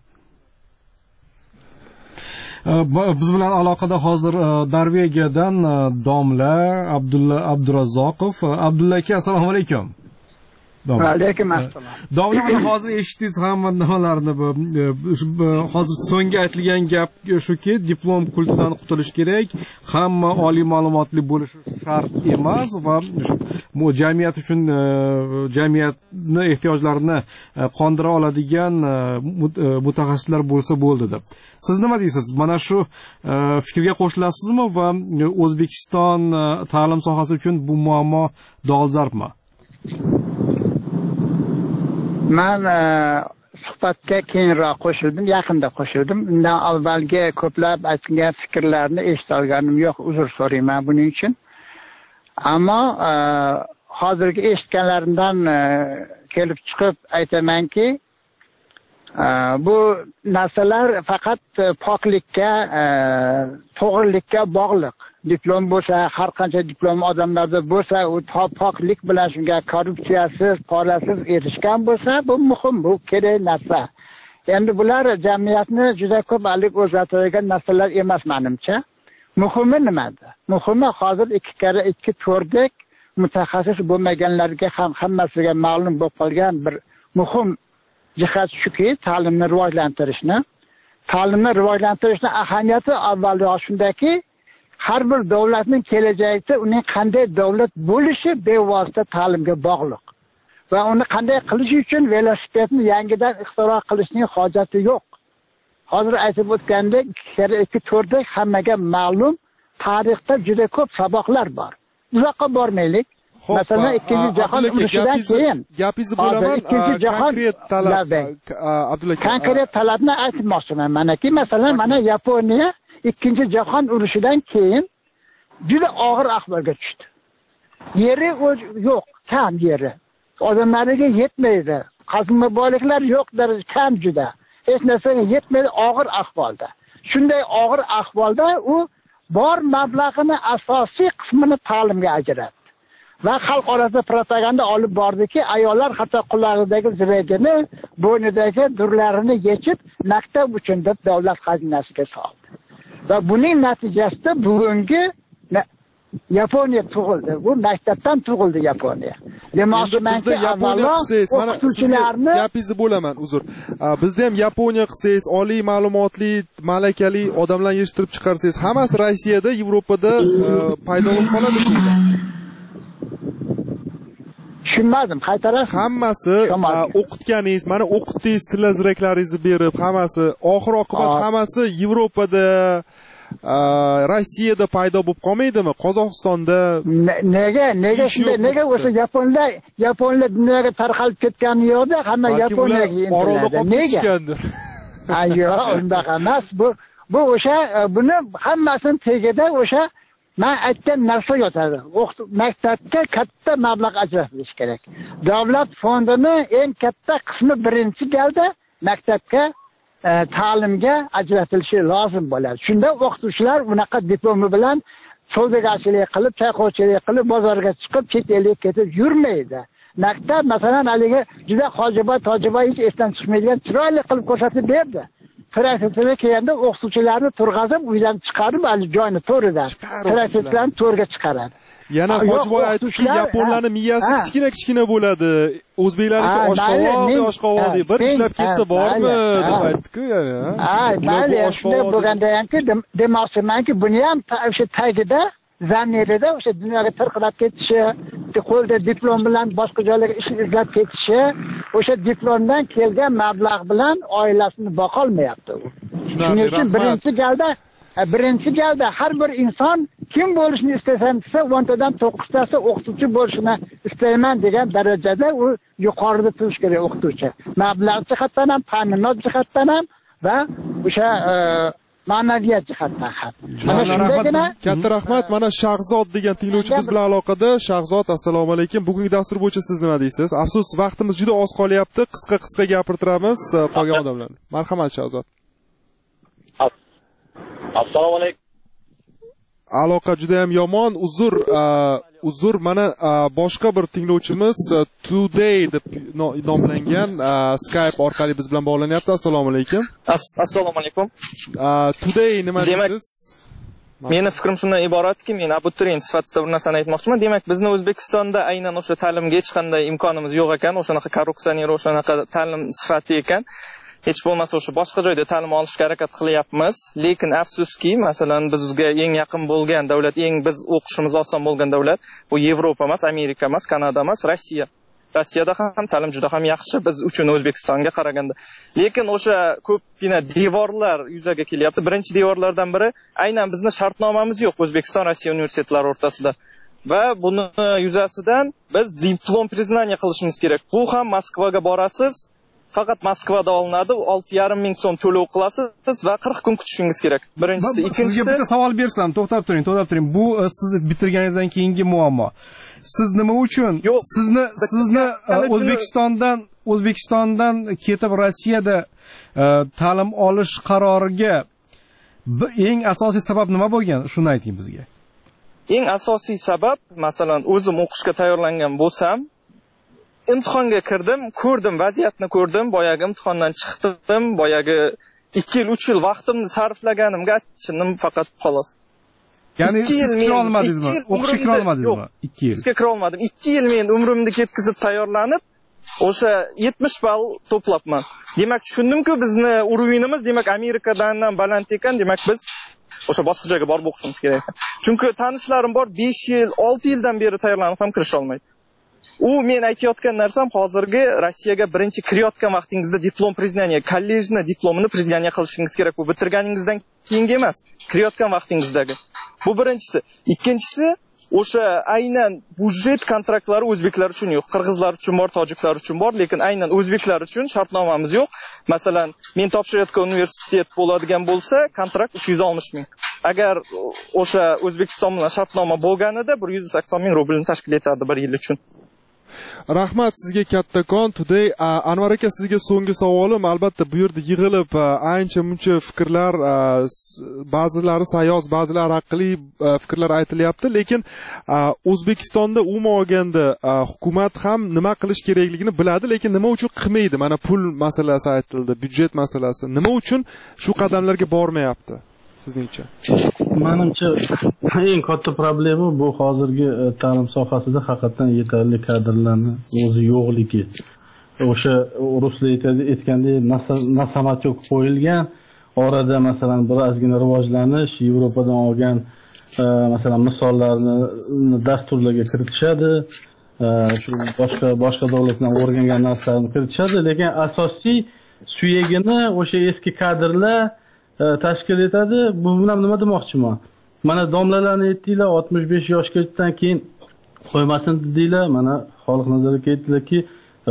S8: Biz bilan aloqada hozir Norvegiyadan domla Abdulla Abdurazzoqov. Abdulla aka, assalomu alaykum.
S18: Alaykum assalom.
S8: Domla, mana hozir eshitdingiz hamma nimalarni. Hozir so'nggi aytilgan gap shuki, diplom kultidan qutulish kerak, hamma oliy ma'lumotli bo'lishi shart emas va jamiyat uchun jamiyatni ehtiyojlarini qondira oladigan mutaxassislar bo'lsa bo'ldi deb. Siz nima deysiz? Mana shu fikrga qo'shilasizmi va O'zbekiston ta'lim sohasi uchun bu muammo dolzarbmi?
S18: Men suhbatga keyinroq qo'shildim, yaqinda qo'shildim. Undan avvalgi ko'plab aytilgan fikrlarni eshita olganim yo'q, uzr so'rayman buning uchun. Ammo hozirgi eshitganlarimdan kelib chiqib aytamanki, bu narsalar faqat poklikka, to'g'rilikka bog'liq. Diplom bo'lsa, har qancha diplom odamlarda bo'lsa, u poklik bilan shunga korrupsiyasiz, qorasiz erishgan bo'lsa, bu muhim, bu kerak narsa. Endi bular jamiyatni juda ko'p o'zgartiradigan narsalar emas menimcha. Muhimi nimada? Muhimi hozir 2x2 to'rdek mutaxassis bo'lmaganlarga ham hammasiga ma'lum bo'lib qolgan bir muhim jihat shuki, ta'limni rivojlantirishning ahamiyati avvalroq shundaki, har bir davlatning kelajakda uning qanday davlat bo'lishi bevosita ta'limga bog'liq. Va uni qanday qilish uchun velosipedni yangidan ixtiro qilishning hojati yo'q. Hozir aytib o'tgandek, 2x2 to'rdek hammaga ma'lum tarixda juda ko'p saboqlar bor. Uzoqqa bormaylik. Masalan, ikkinchi jahon urushidan keyin
S15: gapingizni bo'laman, konkret talab
S18: konkret talabni aytmoqchiman. Manaki masalan, mana Yaponiya ikkinchi jahon urushidan keyin juda og'ir ahvolga tushdi. Yeri yo'q, kam yeri. Odamlarga yetmaydi. Qazilma boyliklar yo'q, kam juda. Hech narsaga yetmaydi, og'ir ahvolda. Shunday og'ir ahvolda u bor mablag'ini asosiy qismini ta'limga ajratdi. Va xalq orasida propaganda olib bordiki, ayollar hatto qulog'idagi ziragini, bo'ynidagi durlarini yechib, maktab uchun deb davlat xazinasiga soldi. Va buning natijasida bugungi Yaponiya tug'ildi. Bu maktabdan tug'ildi Yaponiya. Demoqchimanki, avvalo o'qituvchilarni
S15: gapingizni bo'laman, uzr. Bizda ham Yaponiya qilsangiz, oliy ma'lumotli, malakali odamlar yetishtirib chiqarsangiz, hammasi Rossiyada, Yevropada paydo bo'lib qoladi.
S18: Tushunmadim, qaytarasiz.
S15: Hammasi o'qitganingiz, mana o'qitdingiz, tilaziraklaringizni berib, hammasi oxir oqibat hammasi Yevropada, Rossiyada paydo bo'lib qolmaydimi? Qozog'istonda
S18: nega shunday? Nega o'sha Yaponlar dunyoga tarqalib ketgani yo'qda, hamma Yaponiyaga intiladi. Nega? Yo'q, undaq emas. Bu o'sha buni hammasini tegida o'sha men aytgan narsa yotadi. Maktabga katta mablag' ajratilishi kerak. Davlat fondini eng katta qismi birinchi galda maktabga ta'limga ajratilishi lozim bo'ladi. Shunda o'qituvchilar unaqa diplomi bilan savdogarchilik qilib, chayqovchilik qilib, bozorga chiqib, chet elga ketib yurmaydi. Maktab masalan haligi juda hojiboy, tojiboy hech esdan chiqmaydigan chiroyli qilib ko'rsatib berdi. Professorlar kelganda o'qituvchilarni turg'azib, uydan chiqarib, hali joyni to'ridan. Professorlarni to'rga chiqaradi.
S15: Yana Hojiboy aytdiki, yaponlarning miyasi kichkina bo'ladi. O'zbeklarniki oshqovoq deb bir ishlab ketsa bormi deb aytdi-ku yana.
S18: Mayli, shunday bo'lganda hamki demoqchimanki, buni ham o'sha tagida zamirida o'sha dunyoga tarqalib ketishi, qo'lda diplom bilan boshqa joylarga ish izlab ketishi, o'sha diplomdan kelgan mablag' bilan oilasini boqolmayapti u. Shuning uchun birinchi galda har bir inson kim bo'lishni istasa, 10tadan 9tasi o'qituvchi bo'lishini istayman degan darajada u yuqorida turish kerak o'qituvchi. Mablag' jihatdan ham, ta'minot jihatdan ham va o'sha ma'naviyat jihatdan ham.
S15: Katta rahmat. Mana Shahzod degan tinglovchimiz bilan aloqada. Shahzod, assalomu alaykum. Bugungi dastur bo'yicha siz nima deysiz? Afsus, vaqtimiz juda oz qolyapti. Qisqa gapirtiramiz qolgan odamlarni. Marhamat Shahzod.
S19: Assalomu alaykum.
S15: Aloqa juda ham yomon. Uzr, mana boshqa bir tinglovchimiz Today deb nomlangan Skype orqali biz bilan bog'lanyapti. Assalomu alaykum.
S19: Assalomu alaykum.
S15: Today nima deysiz?
S19: Meni fikrim shundan iboratki, men abituriyent sifatida bir narsani aytmoqchiman. Demak, bizni O'zbekistonda aynan o'sha ta'limga hech qanday imkonimiz yo'q ekan, o'shanaqa korrupsioner, o'shanaqa ta'lim sifati ekan. Hech bo'lmasa o'sha boshqa joyda ta'lim olishga harakat qilyapmiz. Lekin afsuski, masalan, bizga eng yaqin bo'lgan davlat, biz o'qishimiz oson bo'lgan davlat, bu Yevropa emas, Amerika emas, Kanada emas, Rossiya. Rossiyada ham ta'lim juda ham yaxshi biz uchun O'zbekistonga qaraganda. Lekin o'sha ko'pgina devorlar yuzaga kelyapti. Birinchi devorlardan biri aynan bizning shartnomamiz yo'q O'zbekiston Rossiya universitetlari o'rtasida. Va buni yuzasidan biz diplom priznaniya qilishimiz kerak. Bu ham Moskvaga borasiz. Faqat Moskvada olinadi, 6,5 ming so'm to'lov qilasiz va 40 kun kutishingiz kerak. Birinchisi, ikkinchisi.
S8: Sizga bitta savol bersam, to'xtab turing. Bu siz bitirganingizdan keyingi muammo. Siz nima uchun sizni O'zbekistondan ketib Rossiyada ta'lim olish qaroriga eng asosiy sabab nima bo'lgan? Shuni ayting bizga.
S19: Eng asosiy sabab, masalan, o'zim o'qishga tayyorlangan bo'lsam, imtihonga kirdim, vaziyatni ko'rdim, boyagi imtihondan chiqdim, boyagi 2 yil, 3 yil vaqtimni sarflaganimga achindim faqat xolos.
S8: Ya'ni siz kira olmadingizmi? O'qishga kira olmadingizmi? 2 yil.
S19: O'qishga kira olmadim. 2 yil men umrimni ketkizib tayyorlanib, o'sha 70 ball to'plabman. Demak, tushundimki, bizni uruvinimiz, demak, Amerikadan ham baland ekan, demak, biz o'sha boshqa joyga borib o'qishimiz kerak ekan. Chunki tanishlarim bor, 5 yil, 6 yildan beri tayyorlanib ham kirisha olmaydi. U men aytayotgan narsam hozirgi Rossiyaga birinchi kirayotgan vaqtingizda diplom priznaniya, kollejni diplomini priznaniya qilishingiz kerak. Bu bitirganingizdan keyingi emas, kirayotgan vaqtingizdagi. Bu birinchisi. Ikkinchisi, o'sha aynan budjet kontraktlari o'zbeklar uchun yo'q. Qirg'izlar uchun bor, tojiklar uchun bor, lekin aynan o'zbeklar uchun shartnomamiz yo'q. Masalan, men topshirayotgan universitet bo'ladigan bo'lsa, kontrakt 360 ming. Agar o'sha O'zbekiston bilan shartnoma bo'lganida 180 ming rublni tashkil etardi bir yil uchun.
S15: Rahmat sizga kattakon. Today Anvar aka, sizga so'nggi savolim. Albatta bu yerda yig'ilib ancha-muncha fikrlar, ba'zilari sayoz, ba'zilari aqliy fikrlar aytilyapti, lekin O'zbekistonda umuman olganda hukumat ham nima qilish kerakligini biladi, lekin nima uchun qilmaydi? Mana pul masalasi aytildi, byudjet masalasi. Nima uchun shu qadamlarga bormayapti sizningcha?
S17: Menimcha eng katta problema bu hozirgi ta'lim sohasida haqiqatan yetarli kadrlarning o'zi yo'qligi. O'sha ruslar aytgandek nasamatchok qo'yilgan, orada masalan birozgina rivojlanish, Yevropadan olgan masalan misollarni dasturlarga kiritishadi, shu boshqa davlatdan o'rgangan narsalarni kiritishadi, lekin asosiy suyagini o'sha eski kadrlar tashkil etadi. Bu bilan nima demoqchiman? Mana domlalarni aytdinglar, 65 yoshgacha keyin qo'ymasin dedinglar. Mana xalq nazariga aytdilarki,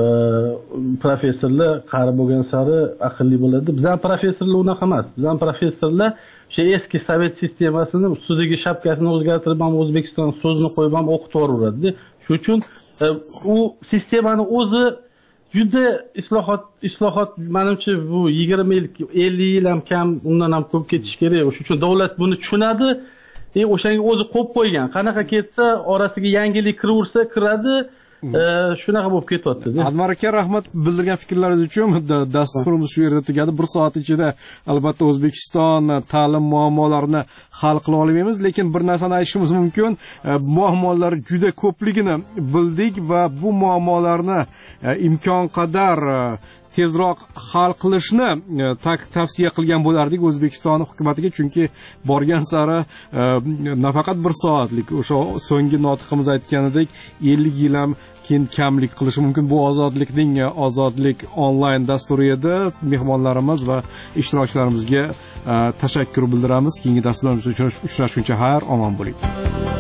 S17: professorlar qari bo'lgan sari aqlli bo'ladi. Bizning professorlar unaqa emas. Bizning professorlar o'sha eski sovet sistemasini ustidagi shapkasini o'zgartirib, ham O'zbekiston so'zini qo'yib ham o'qitib yuboradi. Shuning uchun u sistemani o'zi juda islohot menimcha bu 20 yil, 50 yil ham kam, undan ham ko'p ketish kerak. Shuning uchun davlat buni tushunadi. o'shanga o'zi qo'yib qo'ygan. Qanaqa ketsa, orasiga yangilik kiraversa kiradi. Shunaqa bo'lib ketyapti-da.
S8: Admar aka, rahmat bildirgan fikrlaringiz uchun. Dasturimiz shu yerda tugadi. 1 soat ichida albatta O'zbekiston ta'lim muammolarini hal qila olmaymiz, lekin bir narsani aytishimiz mumkin. Muammolar juda ko'pligini bildik va bu muammolarni imkon qadar tezroq hal qilishni tavsiya qilgan bo'lardik O'zbekiston hukumatiga, chunki borgan sari nafaqat 1 soatlik o'sha so'nggi notiqimiz aytganidek 50 yil ham keyin kamlik qilishi mumkin. Bu ozodlikning ozodlik onlayn dasturi edi. Mehmonlarimiz va ishtirokchilarimizga tashakkur bildiramiz. Keyingi dasturlarimiz uchun uchrashguncha xayr, omon bo'ling.